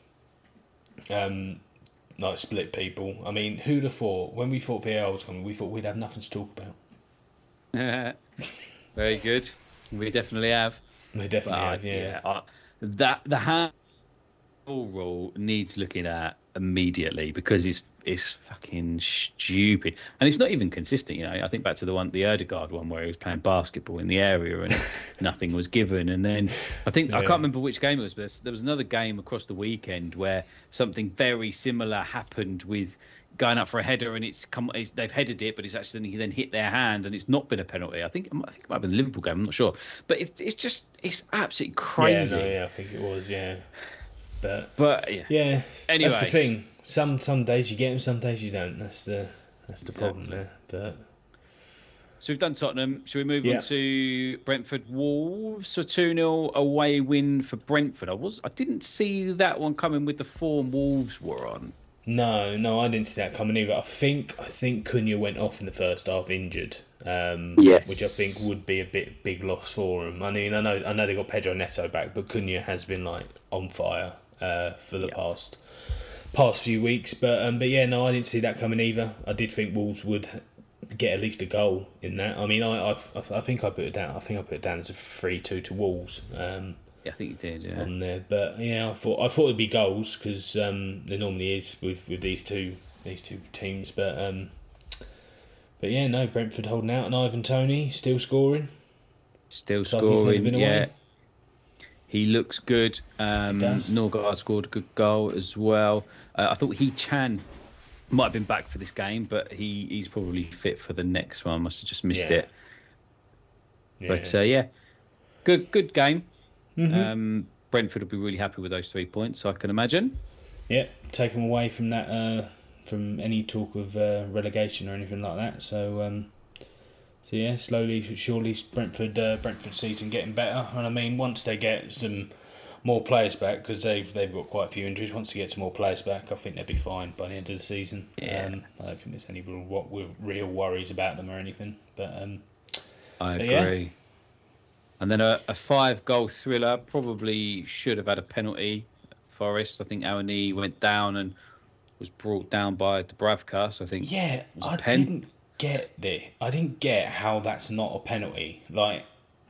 to like split people. I mean, who'd have thought when we thought VAR was coming, we thought we'd have nothing to talk about. Very good. We definitely have. They definitely have, yeah. The handball rule needs looking at immediately, because it's fucking stupid, and it's not even consistent. You know, I think back to the Ødegaard one where he was playing basketball in the area and nothing was given, and then I can't remember which game it was, but there was another game across the weekend where something very similar happened with going up for a header, and they've headed it, but it's actually then hit their hand, and it's not been a penalty. I think it might have been the Liverpool game. I'm not sure, but it's absolutely crazy. I think it was, yeah. But yeah. Anyway, that's the thing. Some days you get them, some days you don't. That's the problem there. But so we've done Tottenham. Should we move on to Brentford Wolves? A 2-0 away win for Brentford. I didn't see that one coming with the form Wolves were on. No, I didn't see that coming either. I think Cunha went off in the first half injured, yes, which I think would be a big loss for him. I mean, I know they got Pedro Neto back, but Cunha has been like on fire for the past few weeks. But yeah, no, I didn't see that coming either. I did think Wolves would get at least a goal in that. I mean, I think I put it down. I think I put it down as a 3-2 to Wolves. Yeah, I think you did, yeah. On there, but yeah, I thought it'd be goals, because there normally is with these two teams. But yeah, no, Brentford holding out, and Ivan Toney still scoring. Yeah. He looks good. He does. Norgard scored a good goal as well. I thought Chan might have been back for this game, but he's probably fit for the next one. Must have just missed it. Yeah. But yeah, good game. Mm-hmm. Brentford will be really happy with those 3 points, I can imagine. Yeah, take them away from that, from any talk of relegation or anything like that. So yeah, slowly but surely Brentford season getting better. And I mean, once they get some more players back, because they've got quite a few injuries. Once they get some more players back, I think they'll be fine by the end of the season. Yeah. I don't think there's any real worries about them or anything. But I agree. Yeah. And then a 5-goal thriller, probably should have had a penalty. Forest, I think Awani went down and was brought down by Dubravka, so I think I I didn't get how that's not a penalty. Like,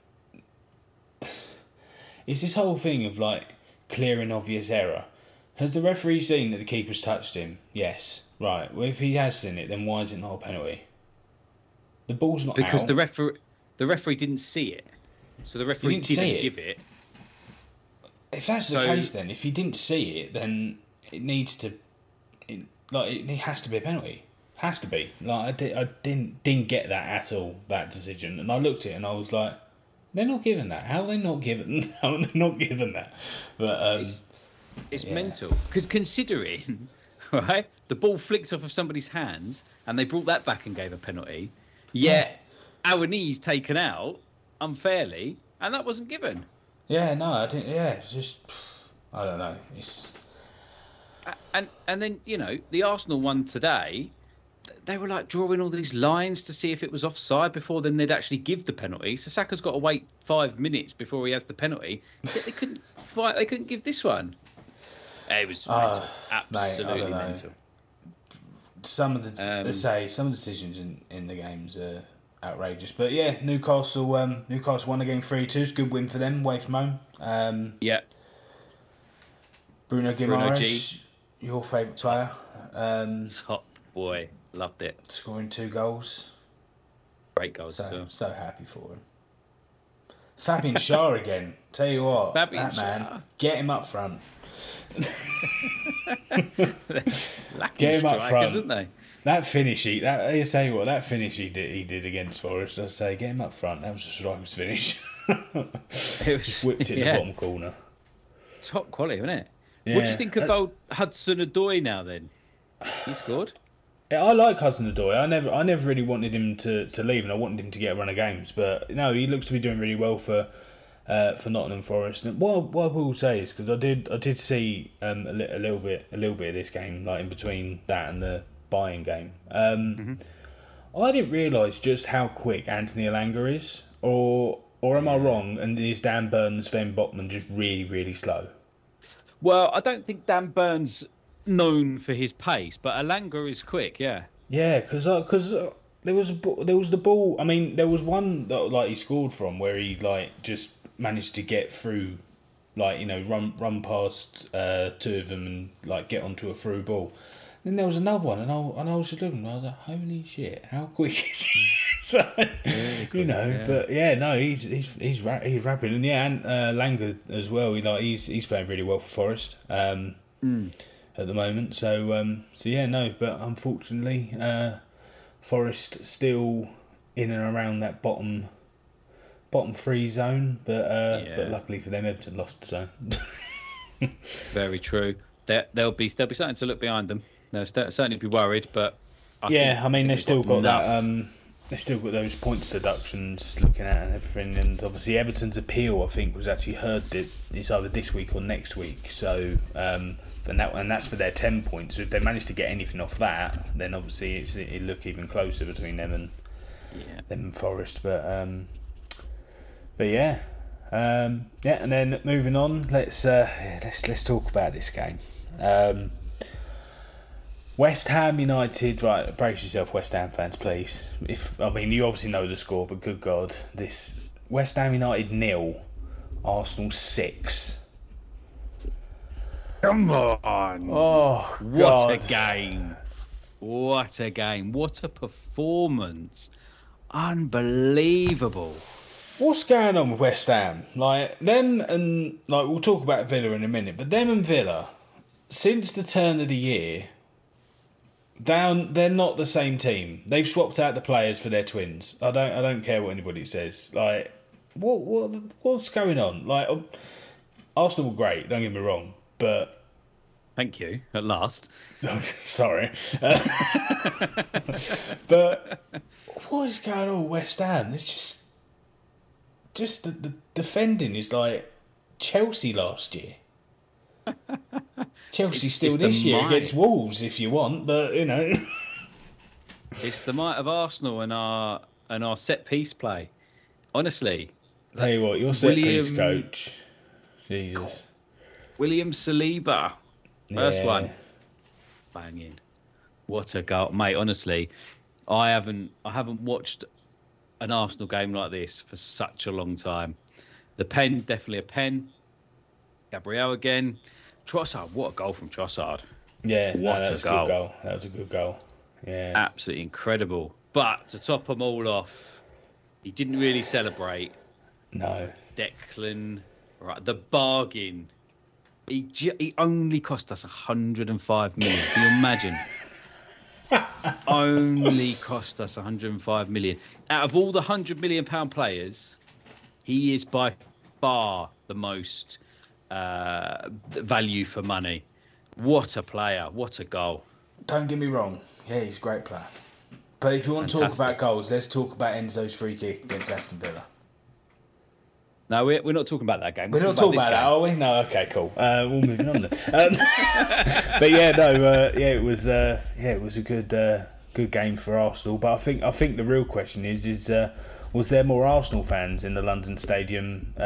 it's this whole thing of like clear and obvious error. Has the referee seen that the keeper's touched him? Yes. Right. Well, if he has seen it, then why is it not a penalty? The ball's not because out. the referee didn't see it, so the referee didn't give it. If that's the case, then if he didn't see it, then it needs to, it has to be a penalty. Has to be. Like I didn't get that at all, that decision, and I looked at it and I was like, they're not given that. How are they not given? How are they not given that? But it's mental because considering, right, the ball flicked off of somebody's hands and they brought that back and gave a penalty. Yet our knees taken out unfairly, and that wasn't given. Yeah, no, I didn't. Yeah, it's just I don't know. It's and then the Arsenal one today. They were like drawing all these lines to see if it was offside before then they'd actually give the penalty. So Saka's got to wait 5 minutes before he has the penality. Yet they couldn't give this one. It was mental. Absolutely mental. Some of the some decisions in the games are outrageous. But yeah, Newcastle won the game 3-2. It's a good win for them away from home. Bruno Guimaraes, your favourite player. Top boy. Loved it. Scoring 2 goals. Great goals. So happy for him. Fabian Schär again. Tell you what, Fabian man, get him up front. Get him up front, isn't they? That finish, I tell you what, that finish he did against Forest. I say, get him up front. That was a striker's finish. It was whipped it in the bottom corner. Top quality, wasn't it? Yeah. What do you think of old Hudson-Odoi now? Then he scored. Yeah, I like Hudson-Odoi. I never really wanted him to leave, and I wanted him to get a run of games. But no, he looks to be doing really well for Nottingham Forest. And what I will say is because I did see a little bit of this game, like in between that and the Bayern game. I didn't realise just how quick Anthony Elanga is, or am I wrong? And is Dan Burns, Sven Botman just really, really slow? Well, I don't think Dan Burns known for his pace, but Elanga is quick. Yeah, because there was the ball. I mean, there was one that he scored from where he just managed to get through, run past 2 of them and get onto a through ball. Then there was another one, and I was just looking. I was like, "Holy shit! How quick is he?" So, really quick, but no, he's rapid, and and Elanga as well. He's playing really well for Forest. At the moment, but unfortunately, Forest still in and around that bottom 3 zone, but luckily for them, Everton lost. So very true. There'll be something to look behind them. They'll certainly be worried, but I mean they've still got that. They've still got those points deductions looking at and everything, and obviously Everton's appeal I think was actually heard. It's either this week or next week. So. And that's for their 10 points. So if they manage to get anything off that, then obviously it look even closer between them and Forest. But yeah. And then moving on, let's talk about this game. West Ham United. Right, brace yourself, West Ham fans, please. You obviously know the score, but good God, this West Ham United 0, Arsenal 6. Come on. Oh, God. What a game. What a game. What a performance. Unbelievable. What's going on with West Ham? Them and... we'll talk about Villa in a minute, but them and Villa, since the turn of the year, they're not the same team. They've swapped out the players for their twins. I don't care what anybody says. What's going on? Arsenal were great, don't get me wrong. But thank you at last. Sorry, but what is going on with West Ham? It's just the defending is like Chelsea last year. Chelsea still this year against Wolves, if you want, but it's the might of Arsenal and our set piece play. Honestly, tell you what, your set piece coach, Jesus. William Saliba, first one, banging. What a goal, mate! Honestly, I haven't watched an Arsenal game like this for such a long time. The pen, definitely a pen. Gabriel again. Trossard, what a goal from Trossard. Yeah, what that was a good goal. That was a good goal. Yeah. Absolutely incredible. But to top them all off, he didn't really celebrate. No. Declan, right, the bargain. He only cost us 105 million. Can you imagine? Only cost us 105 million. Out of all the £100 million players, he is by far the most value for money. What a player. What a goal. Don't get me wrong. Yeah, he's a great player. But if you want to talk about goals, let's talk about Enzo's free kick against Aston Villa. No, we're not talking about that game. We're not talking about that, are we? No, okay, cool. We're moving on then. But yeah, no, it was a good game for Arsenal. But I think the real question is was there more Arsenal fans in the London Stadium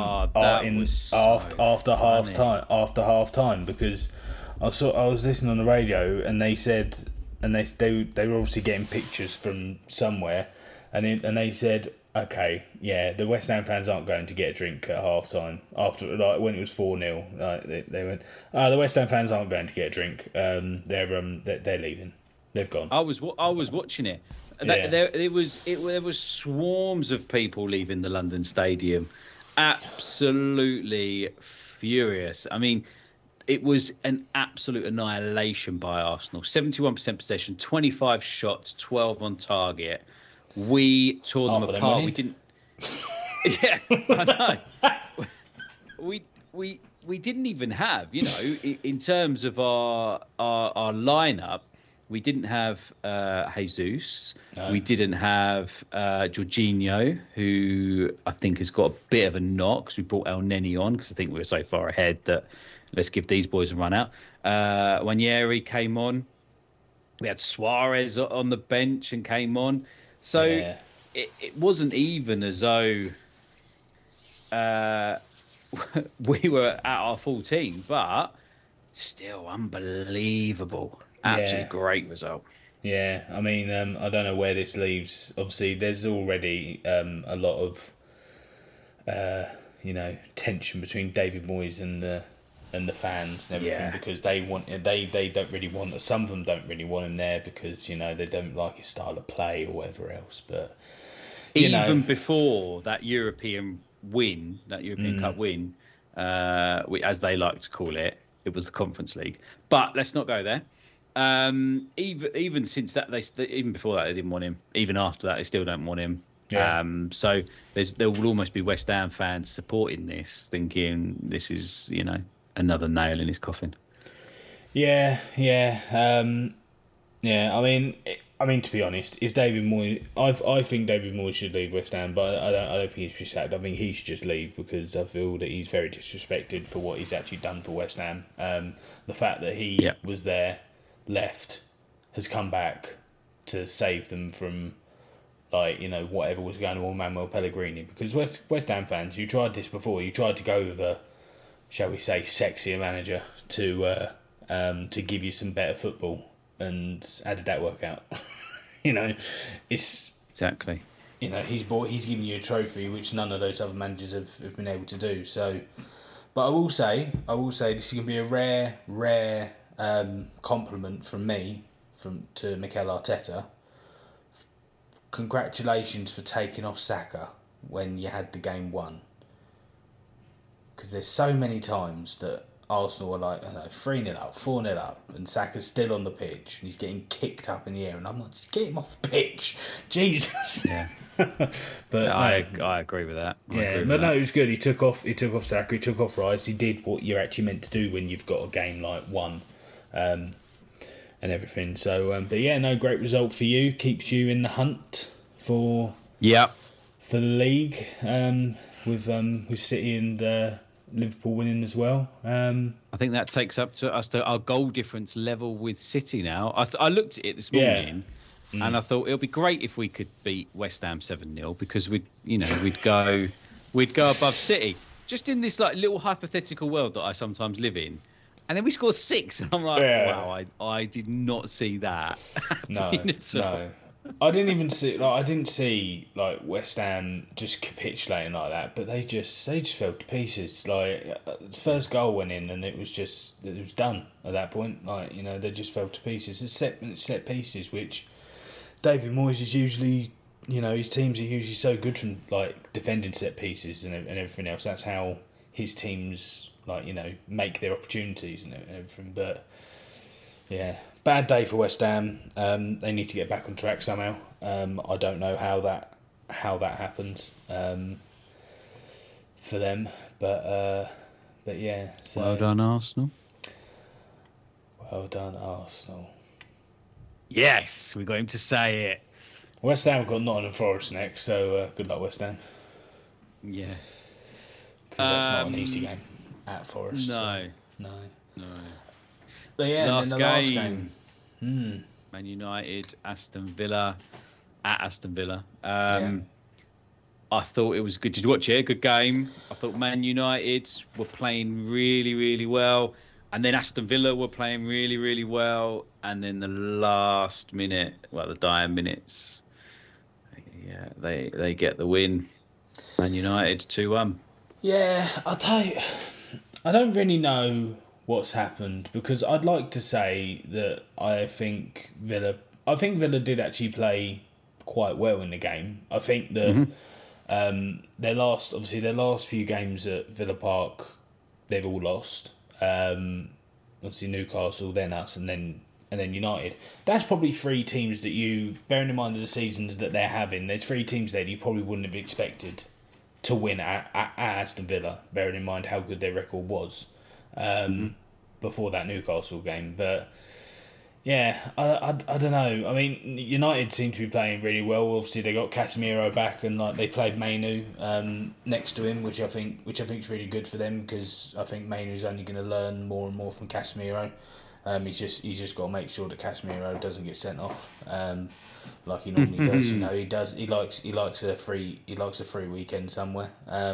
after half time? Because I was listening on the radio and they said, and they were obviously getting pictures from somewhere, and they said, okay, yeah, the West Ham fans aren't going to get a drink at half time after, like, when it was 4-0. Like, they went, the West Ham fans aren't going to get a drink. They're leaving. They've gone. I was watching it. Yeah. There was swarms of people leaving the London Stadium, absolutely furious. I mean, it was an absolute annihilation by Arsenal. 71% possession, 25 shots, 12 on target. We tore them apart. We didn't. Yeah, I know. We didn't even have, in terms of our lineup. We didn't have Jesus. No. We didn't have Jorginho, who I think has got a bit of a knock because we brought El Neni on because I think we were so far ahead that let's give these boys a run out. Ranieri came on. We had Suarez on the bench and came on. So it wasn't even as though we were at our full team, but still unbelievable. Absolutely great result. Yeah, I mean, I don't know where this leaves. Obviously, there's already a lot of, tension between David Moyes and the fans and everything because they don't really want. Some of them don't really want him there because they don't like his style of play or whatever else. But even before that European Cup win, as they like to call it, it was the Conference League. But let's not go there. Even since that, even before that, they didn't want him. Even after that, they still don't want him. Yeah. So there will almost be West Ham fans supporting this, thinking this is another nail in his coffin. Yeah. I mean, to be honest, if David Moyes, I think David Moyes should leave West Ham, but I don't think he should be sacked. I think he should just leave because I feel that he's very disrespected for what he's actually done for West Ham. The fact that he was there, left, has come back to save them from whatever was going on with Manuel Pellegrini. Because West Ham fans, you tried this before. You tried to go with a, shall we say, sexier manager to give you some better football. And how did that work out? It's exactly. He's giving you a trophy which none of those other managers have been able to do. So, but I will say this is going to be a rare compliment from me to Mikel Arteta. Congratulations for taking off Saka when you had the game won. Because there's so many times that Arsenal are like, 3-0 up, 4-0 up, and Saka's still on the pitch, and he's getting kicked up in the air, and I'm like, just get him off the pitch, Jesus. Yeah, but I agree with that. It was good. He took off Saka, he took off Rice. He did what you're actually meant to do when you've got a game like one, and everything. So, great result for you. Keeps you in the hunt for the league, with City and Liverpool winning as well. I think that takes up to us to our goal difference level with City now. I looked at it this morning and I thought it would be great if we could beat West Ham 7-0 because we'd go above City. Just in this little hypothetical world that I sometimes live in. And then we scored 6 and I'm like, wow, I did not see that. No. I didn't see like West Ham just capitulating like that, but they just fell to pieces. Like the first goal went in, and it was done at that point. Like, you know, they just fell to pieces. It's set pieces, which David Moyes is usually, you know, his teams are usually so good from like defending set pieces and everything else. That's how his teams, like, you know, make their opportunities and everything. But yeah, bad day for West Ham. They need to get back on track somehow. I don't know how that happens for them, but yeah. So, well done, Arsenal. Well done, Arsenal. Yes, we got him to say it. West Ham have got Nottingham Forest next, so good luck, West Ham. Yeah, because that's not an easy game at Forest. No, so, no. no. But yeah, last game. Man United, Aston Villa, at Aston Villa. I thought it was good. Did you watch it? Good game. I thought Man United were playing really, really well. And then Aston Villa were playing really, really well. And then the last minute, well, the dying minutes, yeah, they get the win. Man United 2-1. Yeah, I'll tell you, I don't really know what's happened, because I'd like to say that I think Villa did actually play quite well in the game. I think that their last few games at Villa Park, they've all lost. Obviously Newcastle, then us, and then United. That's probably three teams that you, bearing in mind the seasons that they're having, there's three teams there that you probably wouldn't have expected to win at Aston Villa, bearing in mind how good their record was before that Newcastle game. But yeah, I don't know. I mean, United seem to be playing really well. Obviously, they got Casemiro back, and like they played Mainu next to him, which I think is really good for them, because I think Mainu's only going to learn more and more from Casemiro. He's just got to make sure that Casemiro doesn't get sent off, like he normally does. You know, he does. He likes a free weekend somewhere.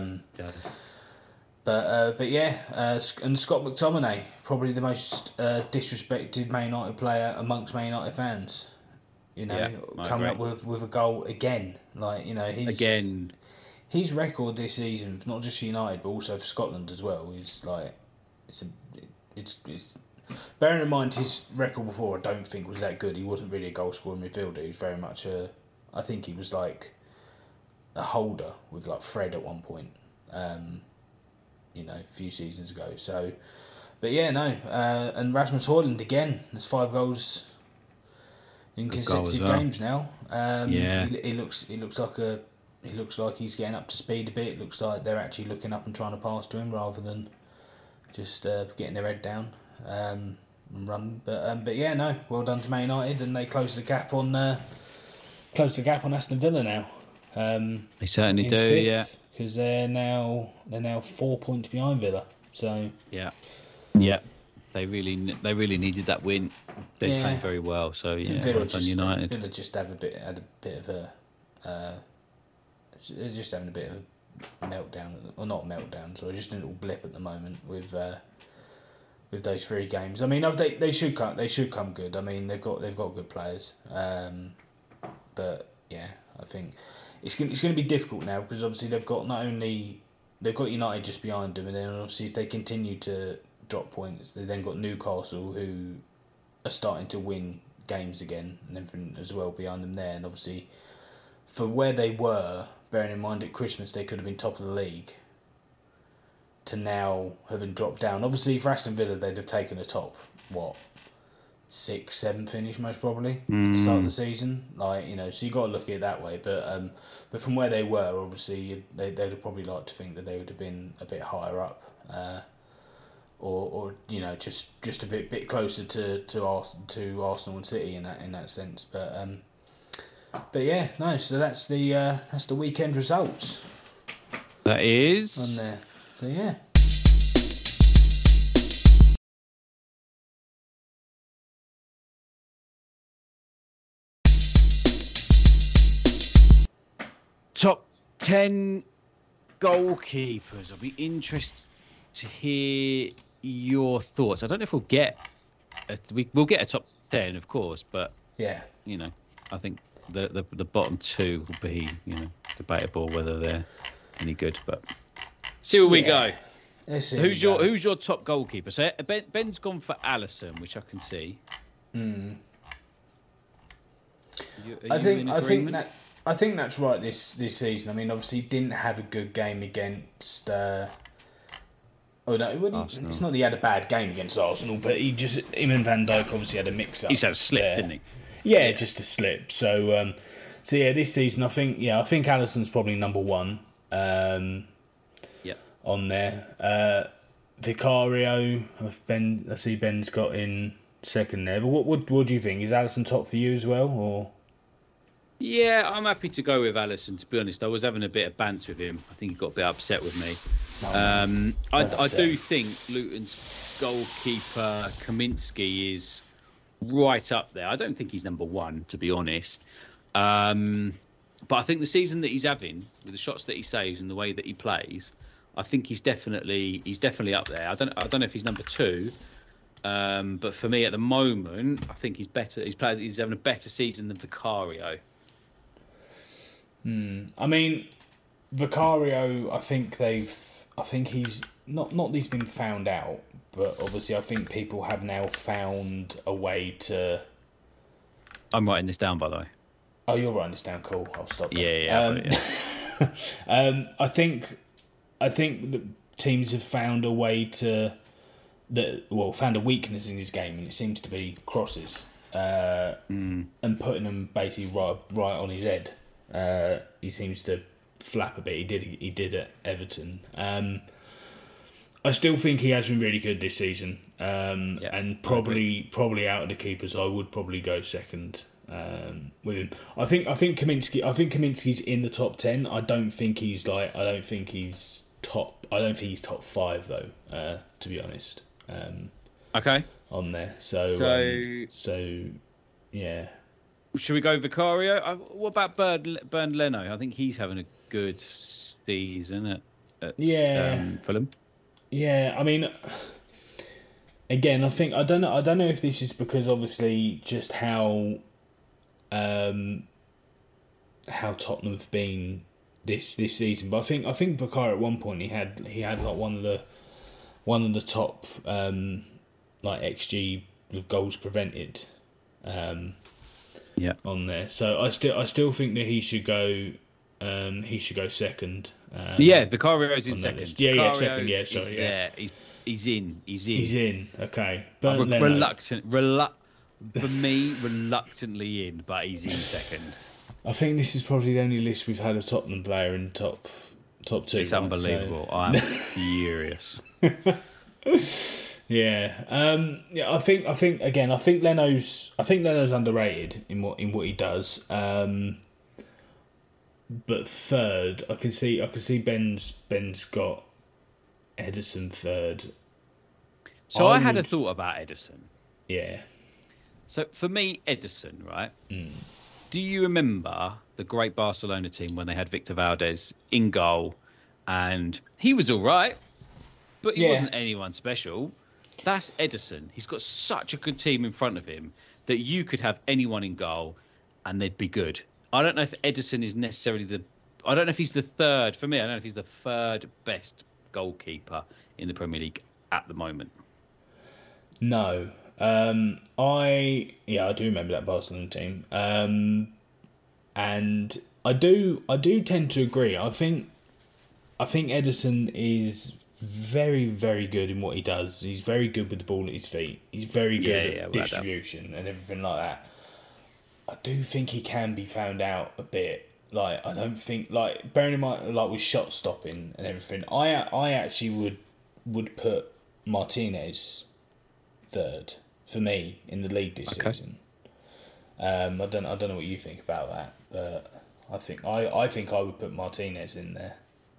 But yeah, and Scott McTominay, probably the most disrespected Man United player amongst Man United fans. You know, coming up with a goal again. Like, you know, his record this season, not just for United but also for Scotland as well, is like it's. Bearing in mind his record before, I don't think was that good. He wasn't really a goal scoring midfielder. He was very much I think he was like a holder with like Fred at one point. You know, a few seasons ago. So, but yeah, no. And Rasmus Højlund again. There's 5 goals in consecutive games now. He looks like he's getting up to speed a bit. It looks like they're actually looking up and trying to pass to him rather than just getting their head down and run. But yeah, no. Well done to Man United, and they close the gap on Aston Villa now. They certainly do. 5th. Yeah. Because they're now 4 points behind Villa. So yeah, they really needed that win. They played very well. So yeah, well done United. Villa just had a bit of a they're just having a bit of a meltdown, or not meltdown, so just a little blip at the moment with those 3 games. I mean, they should come good. I mean, they've got good players, but yeah, I think it's going to be difficult now, because obviously they've got United just behind them, and then obviously if they continue to drop points, they've then got Newcastle, who are starting to win games again and everything as well behind them there. And obviously for where they were, bearing in mind at Christmas they could have been top of the league, to now having dropped down. Obviously for Aston Villa they'd have taken a top 6th, 7th finish most probably at the start of the season. Like, you know, so you got to look at it that way. But from where they were, obviously they'd have probably liked to think that they would have been a bit higher up, or you know, just a bit closer to Arsenal and City in that sense. But yeah, no. So that's the weekend results. That is on there. So yeah. Top 10 goalkeepers. I'll be interested to hear your thoughts. I don't know if we'll get a top 10, of course, but yeah, you know, I think the bottom two will be, debatable whether they're any good. But see where we go. So who's your top goalkeeper? So Ben's gone for Alisson, which I can see. I think that's right this season. I mean, obviously, he didn't have a good game against. It's not that he had a bad game against Arsenal, but him and Van Dijk obviously had a mix-up. He's had a slip, didn't he? Yeah, just a slip. So this season, I think Alisson's probably number one. On there, Vicario. I see Ben's got in second there. But what do you think? Is Alisson top for you as well, or? Yeah, I'm happy to go with Alisson, to be honest. I was having a bit of banter with him. I think he got a bit upset with me. I do think Luton's goalkeeper, Kaminski, is right up there. I don't think he's number one, to be honest. But I think the season that he's having, with the shots that he saves and the way that he plays, I think he's definitely up there. I don't know if he's number two. But for me at the moment, I think he's better. He's having a better season than Vicario. I mean, Vicario, I think he's not that he's been found out, but obviously I think people have now found a way to. I'm writing this down, by the way. Oh, you're writing this down. Cool. I'll stop. Yeah. I think the teams have found a way to found a weakness in his game, and it seems to be crosses and putting them basically right on his head. He seems to flap a bit. He did at Everton. I still think he has been really good this season, and probably out of the keepers, I would probably go second with him. I think Kaminski's in the top 10. I don't think he's top 5 though. To be honest. Okay. On there, so yeah. Should we go Vicario? What about Bernd Leno? I think he's having a good season at Fulham. Yeah, I mean, again, I don't know if this is because obviously just how Tottenham have been this season, but I think Vicario at one point he had like one of the top XG with goals prevented. On there, so I still think that he should go second. Vicario's in second. Second. Yeah, sorry. Yeah, he's in. He's in. Okay, reluctantly in, but he's in second. I think this is probably the only list we've had a Tottenham player in top two. It's unbelievable. So. I'm furious. Yeah. I think Leno's underrated in what he does. But third, I can see Ben's got Ederson third. So I had a thought about Ederson. Yeah. So for me, Ederson, right? Do you remember the great Barcelona team when they had Victor Valdez in goal, and he was all right, but he wasn't anyone special? That's Ederson. He's got such a good team in front of him that you could have anyone in goal and they'd be good. I don't know if Ederson is necessarily I don't know if he's the third. For me, I don't know if he's the third best goalkeeper in the Premier League at the moment. No. I do remember that Barcelona team. And I do tend to agree. I think Ederson is very, very good in what he does. He's very good with the ball at his feet. He's very good at distribution and everything like that. I do think he can be found out a bit. Like, I don't think, like, bearing in mind, like, with shot stopping and everything, I actually would put Martinez third for me in the league this season. I don't know what you think about that, but I think I would put Martinez in there.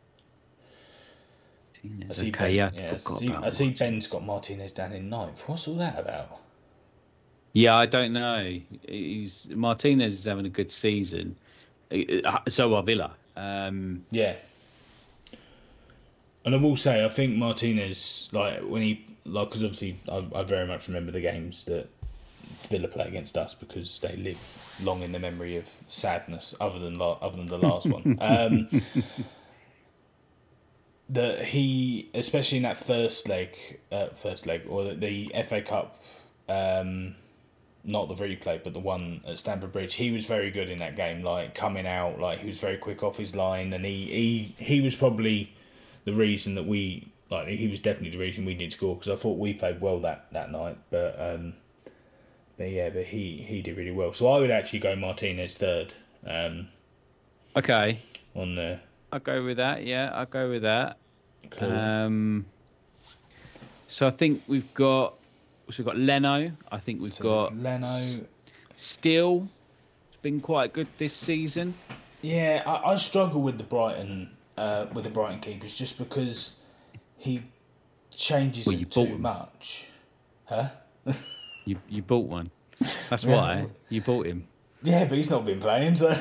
I see Ben's got Martinez down in 9th. What's all that about? Yeah, I don't know. Martinez is having a good season. So are Villa. Yeah. And I will say, I think Martinez, because obviously I very much remember the games that Villa play against us because they live long in the memory of sadness, other than the last one. That he, especially in that first leg, or the FA Cup, not the replay, but the one at Stamford Bridge, he was very good in that game. Like coming out, like he was very quick off his line, and he was probably the reason that he was definitely the reason we didn't score, because I thought we played well that night, but he did really well. So I would actually go Martinez third. Okay. On there. I'll go with that. Yeah, I'll go with that. Cool. So I think we've got Leno. I think we've got Leno. Steele. It's been quite good this season. Yeah, I struggle with the Brighton keepers just because he changes it too much. Huh? You bought one. That's why you bought him. Yeah, but he's not been playing, so.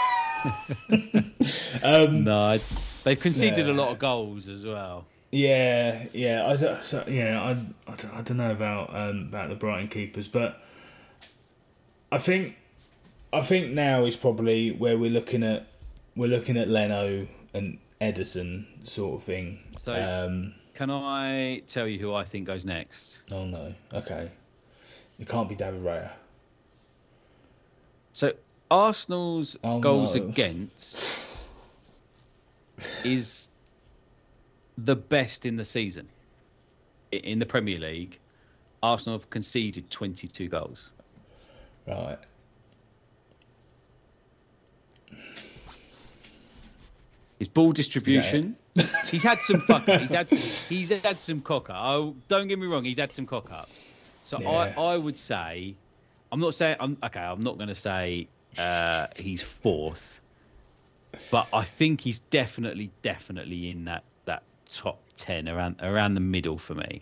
No, they've conceded a lot of goals as well. Yeah. I don't know about the Brighton keepers, but I think now is probably where we're looking at Leno and Ederson sort of thing. So, can I tell you who I think goes next? Oh no. Okay. It can't be David Raya. So Arsenal's goals against is the best in the season. In the Premier League, Arsenal have conceded 22 goals. Right. His ball distribution. He's had some fuck. He's had some cock up. Oh, don't get me wrong. He's had some cock ups. So yeah. I would say, I'm not going to say he's fourth, but I think he's definitely in that top 10 around the middle for me.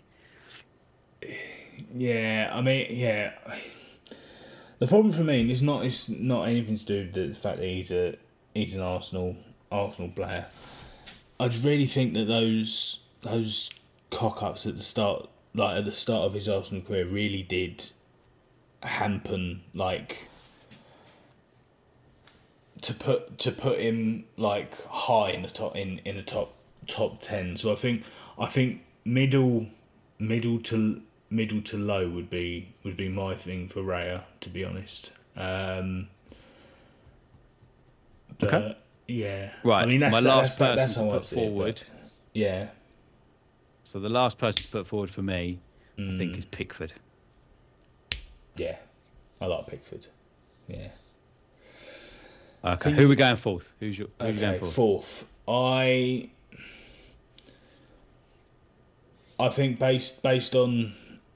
Yeah, I mean, yeah. The problem for me is not anything to do with the fact that he's an Arsenal player. I just really think that those cock ups at the start of his Arsenal career really did hamper, like, to put him like high in the top 10. So I think middle to low would be my thing for Raya, to be honest. But okay. Yeah, right. I mean, my last person that's to how I put see forward. It, yeah. So the last person to put forward for me, I think, is Pickford. Yeah, I like Pickford. Yeah. Okay, who are we going fourth? Who's going fourth? Fourth. I think based on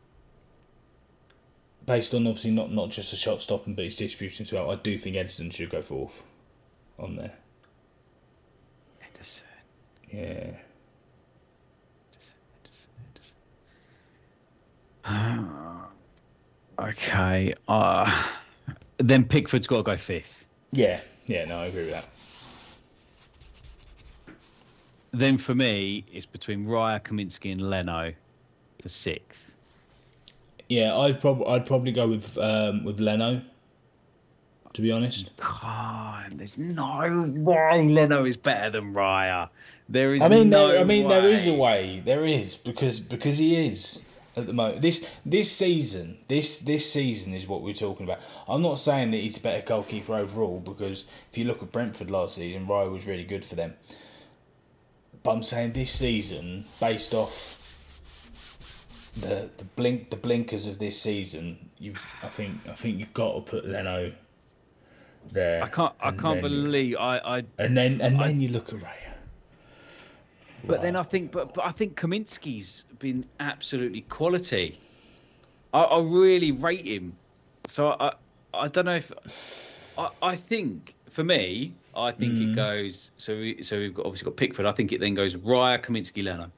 obviously not just a shot stopping, but his distribution as well, I do think Ederson should go fourth on there. Ederson. Yeah. Okay. Then Pickford's got to go fifth. Yeah, no, I agree with that. Then for me, it's between Raya, Kaminsky, and Leno for sixth. Yeah, I'd probably go with Leno, to be honest. God, there's no way Leno is better than Raya. There is. There is a way. There is because he is at the moment. This season is what we're talking about. I'm not saying that he's a better goalkeeper overall, because if you look at Brentford last season, Raya was really good for them. But I'm saying this season, based off the blinkers of this season, I think you've got to put Leno there. I can't believe I. And then you look at Raya. But then I think Kaminsky's been absolutely quality. I really rate him. So I don't know if I think for me, I think it goes. So we've obviously got Pickford. I think it then goes Raya, Kaminsky, Leno.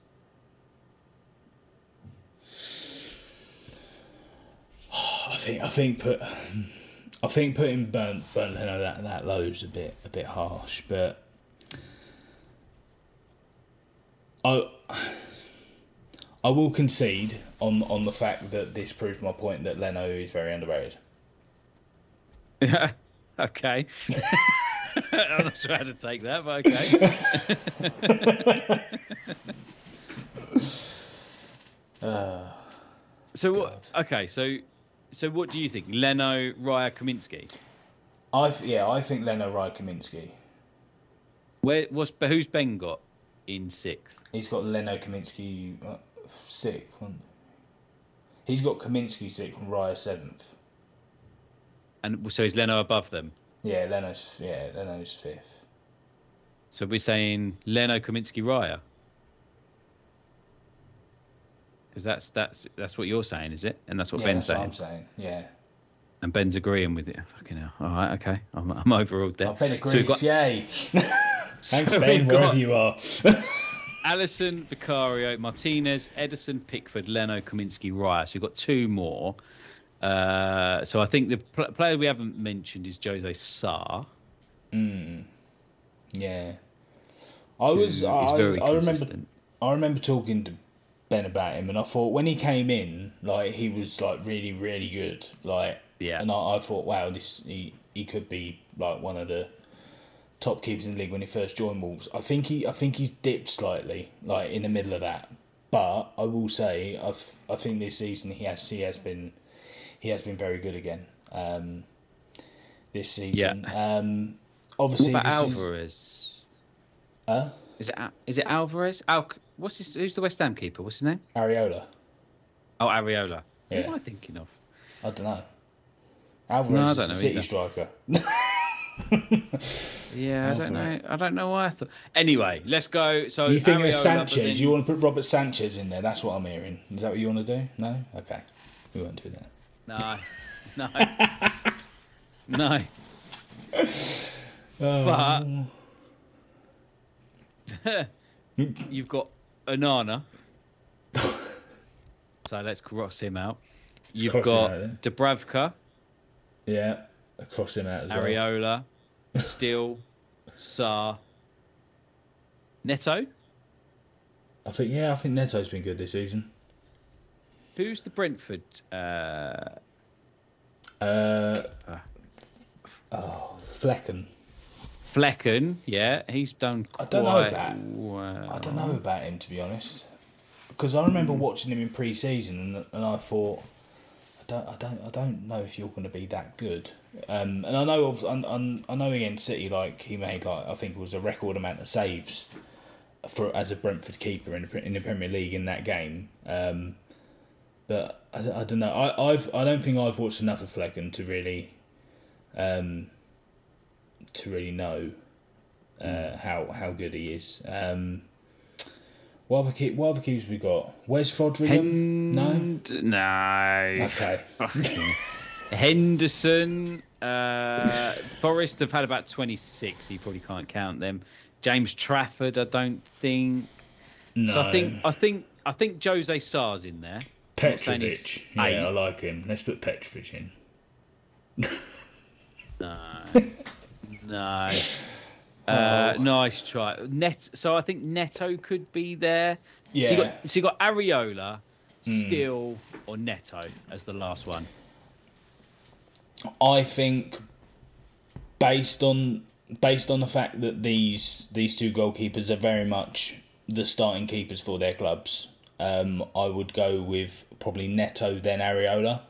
I think putting Burnt Leno that low is a bit harsh, but I will concede on the fact that this proves my point that Leno is very underrated. Yeah. Okay. I'm not sure how to take that, but okay. So what? Okay, so what do you think? Leno, Raya, Kaminsky. I think Leno, Raya, Kaminsky. Who's Ben got in sixth? He's got Leno, Kaminsky sixth. He's got Kaminsky sixth and Raya seventh. And so is Leno above them? Yeah, Leno's fifth. So we're saying Leno, Kaminsky, Raya. Because that's what you're saying, is it? And that's what Ben's saying. That's what I'm saying. Yeah. And Ben's agreeing with it. Fucking hell. All right, okay. I'm overruled there. Oh, Ben agrees. Yay. Thanks, Ben, wherever you are. Alisson, Vicario, Martinez, Edison, Pickford, Leno, Kaminsky, Raya. So we've got two more. So I think the player we haven't mentioned is Jose Sarr. Yeah. I remember talking to Ben about him, and I thought when he came in, like he was like really, really good. Like, yeah. And I thought, wow, he could be like one of the top keepers in the league when he first joined Wolves. I think he's dipped slightly, like in the middle of that. But I will say, I think this season he has been very good again. This season, yeah. Obviously, what about Alvarez? Is it Alvarez? Who's the West Ham keeper? What's his name? Areola. Oh, Areola. Yeah. Who am I thinking of? I don't know. Alvarez is a City striker. Yeah, I don't know why I thought. Anyway, let's go. So you think of Sanchez? You want to put Robert Sanchez in there? That's what I'm hearing. Is that what you want to do? No. Okay, we won't do that. No. But you've got Onana. So let's cross him out. You've got Dubravka. Yeah, cross him out as well. Areola, Steele, Sarr, Neto. I think Neto's been good this season. Who's the Brentford? Flecken, yeah, he's done quite well. I don't know about him, to be honest, because I remember watching him in pre-season and I thought, I don't know if you're going to be that good. And I know I know against City, like he made I think it was a record amount of saves as a Brentford keeper in the Premier League in that game. But I don't know. I don't think I've watched enough of Flecken to really know how good he is. What other keepers we got? Where's Fodringham? No. Okay. Henderson. Forest have had about 26. You probably can't count them. James Trafford, I don't think. No. So I think Jose Sarr's in there. Petrovic. Yeah, I like him. Let's put Petrovic in. No. Nice try. So I think Neto could be there. Yeah. So you got Areola, Steele, or Neto as the last one. I think based on the fact that these two goalkeepers are very much the starting keepers for their clubs, I would go with probably Neto then Areola.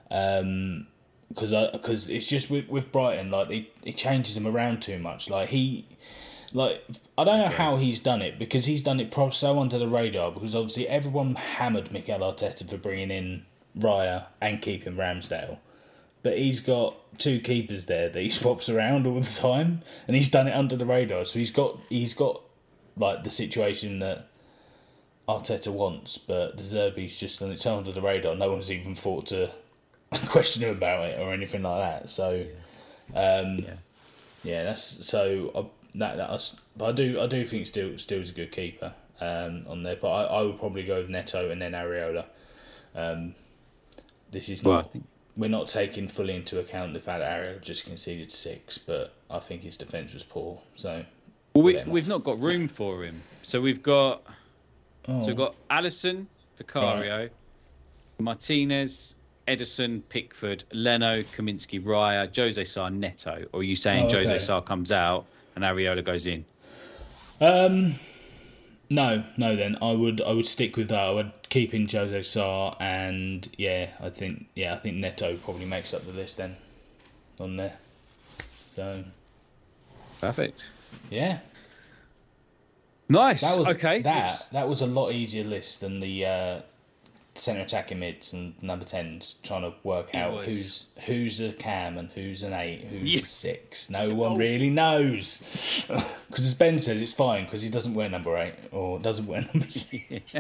Because it's just with Brighton, like he changes them around too much. I don't know how he's done it, because he's done it so under the radar, because obviously everyone hammered Mikel Arteta for bringing in Raya and keeping Ramsdale, but he's got two keepers there that he swaps around all the time, and he's done it under the radar. So he's got like the situation that Arteta wants, but the Zerbi's just done it so under the radar. No one's even thought to question him about it or anything like that. So, that's so but I do think Steele's a good keeper on there. But I would probably go with Neto and then Areola. This is not. We're not taking fully into account the fact that Areola just conceded 6, but I think his defence was poor. So, we've not got room for him. So we've got Alisson, Vicario, Martinez, Ederson, Pickford, Leno, Kaminsky, Raya, Jose Sarr, Neto? Or are you saying Jose Sarr comes out and Areola goes in? No. Then I would stick with that. I would keep in Jose Sarr, and I think Neto probably makes up the list then on there. So perfect. Yeah. Nice. That was a lot easier list than the centre attacking mids and number 10s trying to work out who's a cam and who's an 8, who's a 6. No one really knows. Because as Ben said, it's fine because he doesn't wear number 8 or doesn't wear number 6.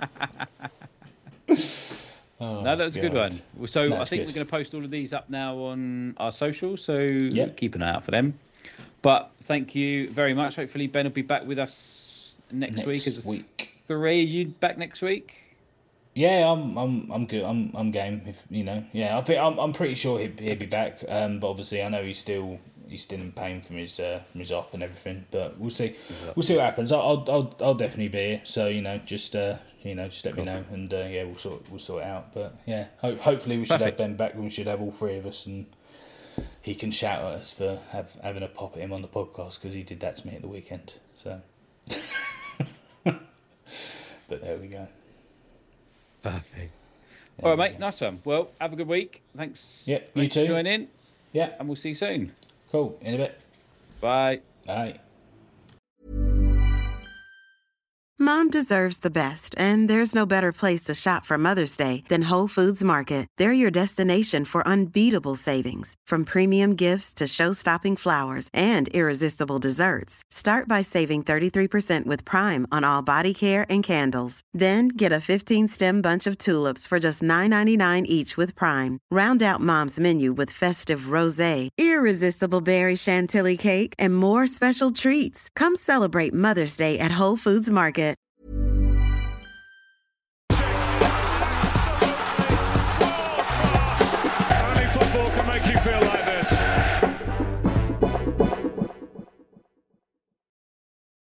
No, that was a good one. So I think we're going to post all of these up now on our socials, so keep an eye out for them. But thank you very much. Hopefully Ben will be back with us next week. Are you back next week? Yeah, I'm good. I'm game. If I think I'm pretty sure he'll be back. But obviously, I know he's still in pain from his op and everything. But we'll see. We'll see what happens. I'll definitely be here. So just let me know, and we'll sort it out. But hopefully we should have Ben back, and we should have all three of us, and he can shout at us for having a pop at him on the podcast because he did that to me at the weekend. So, but there we go. Perfect. All right, mate. Nice one. Well, have a good week. Thanks. Yeah, you too. For joining in. Yeah. And we'll see you soon. Cool. In a bit. Bye. Bye. Mom deserves the best, and there's no better place to shop for Mother's Day than Whole Foods Market. They're your destination for unbeatable savings, from premium gifts to show-stopping flowers and irresistible desserts. Start by saving 33% with Prime on all body care and candles. Then get a 15-stem bunch of tulips for just $9.99 each with Prime. Round out Mom's menu with festive rosé, irresistible berry chantilly cake, and more special treats. Come celebrate Mother's Day at Whole Foods Market. Only football can make you feel like this.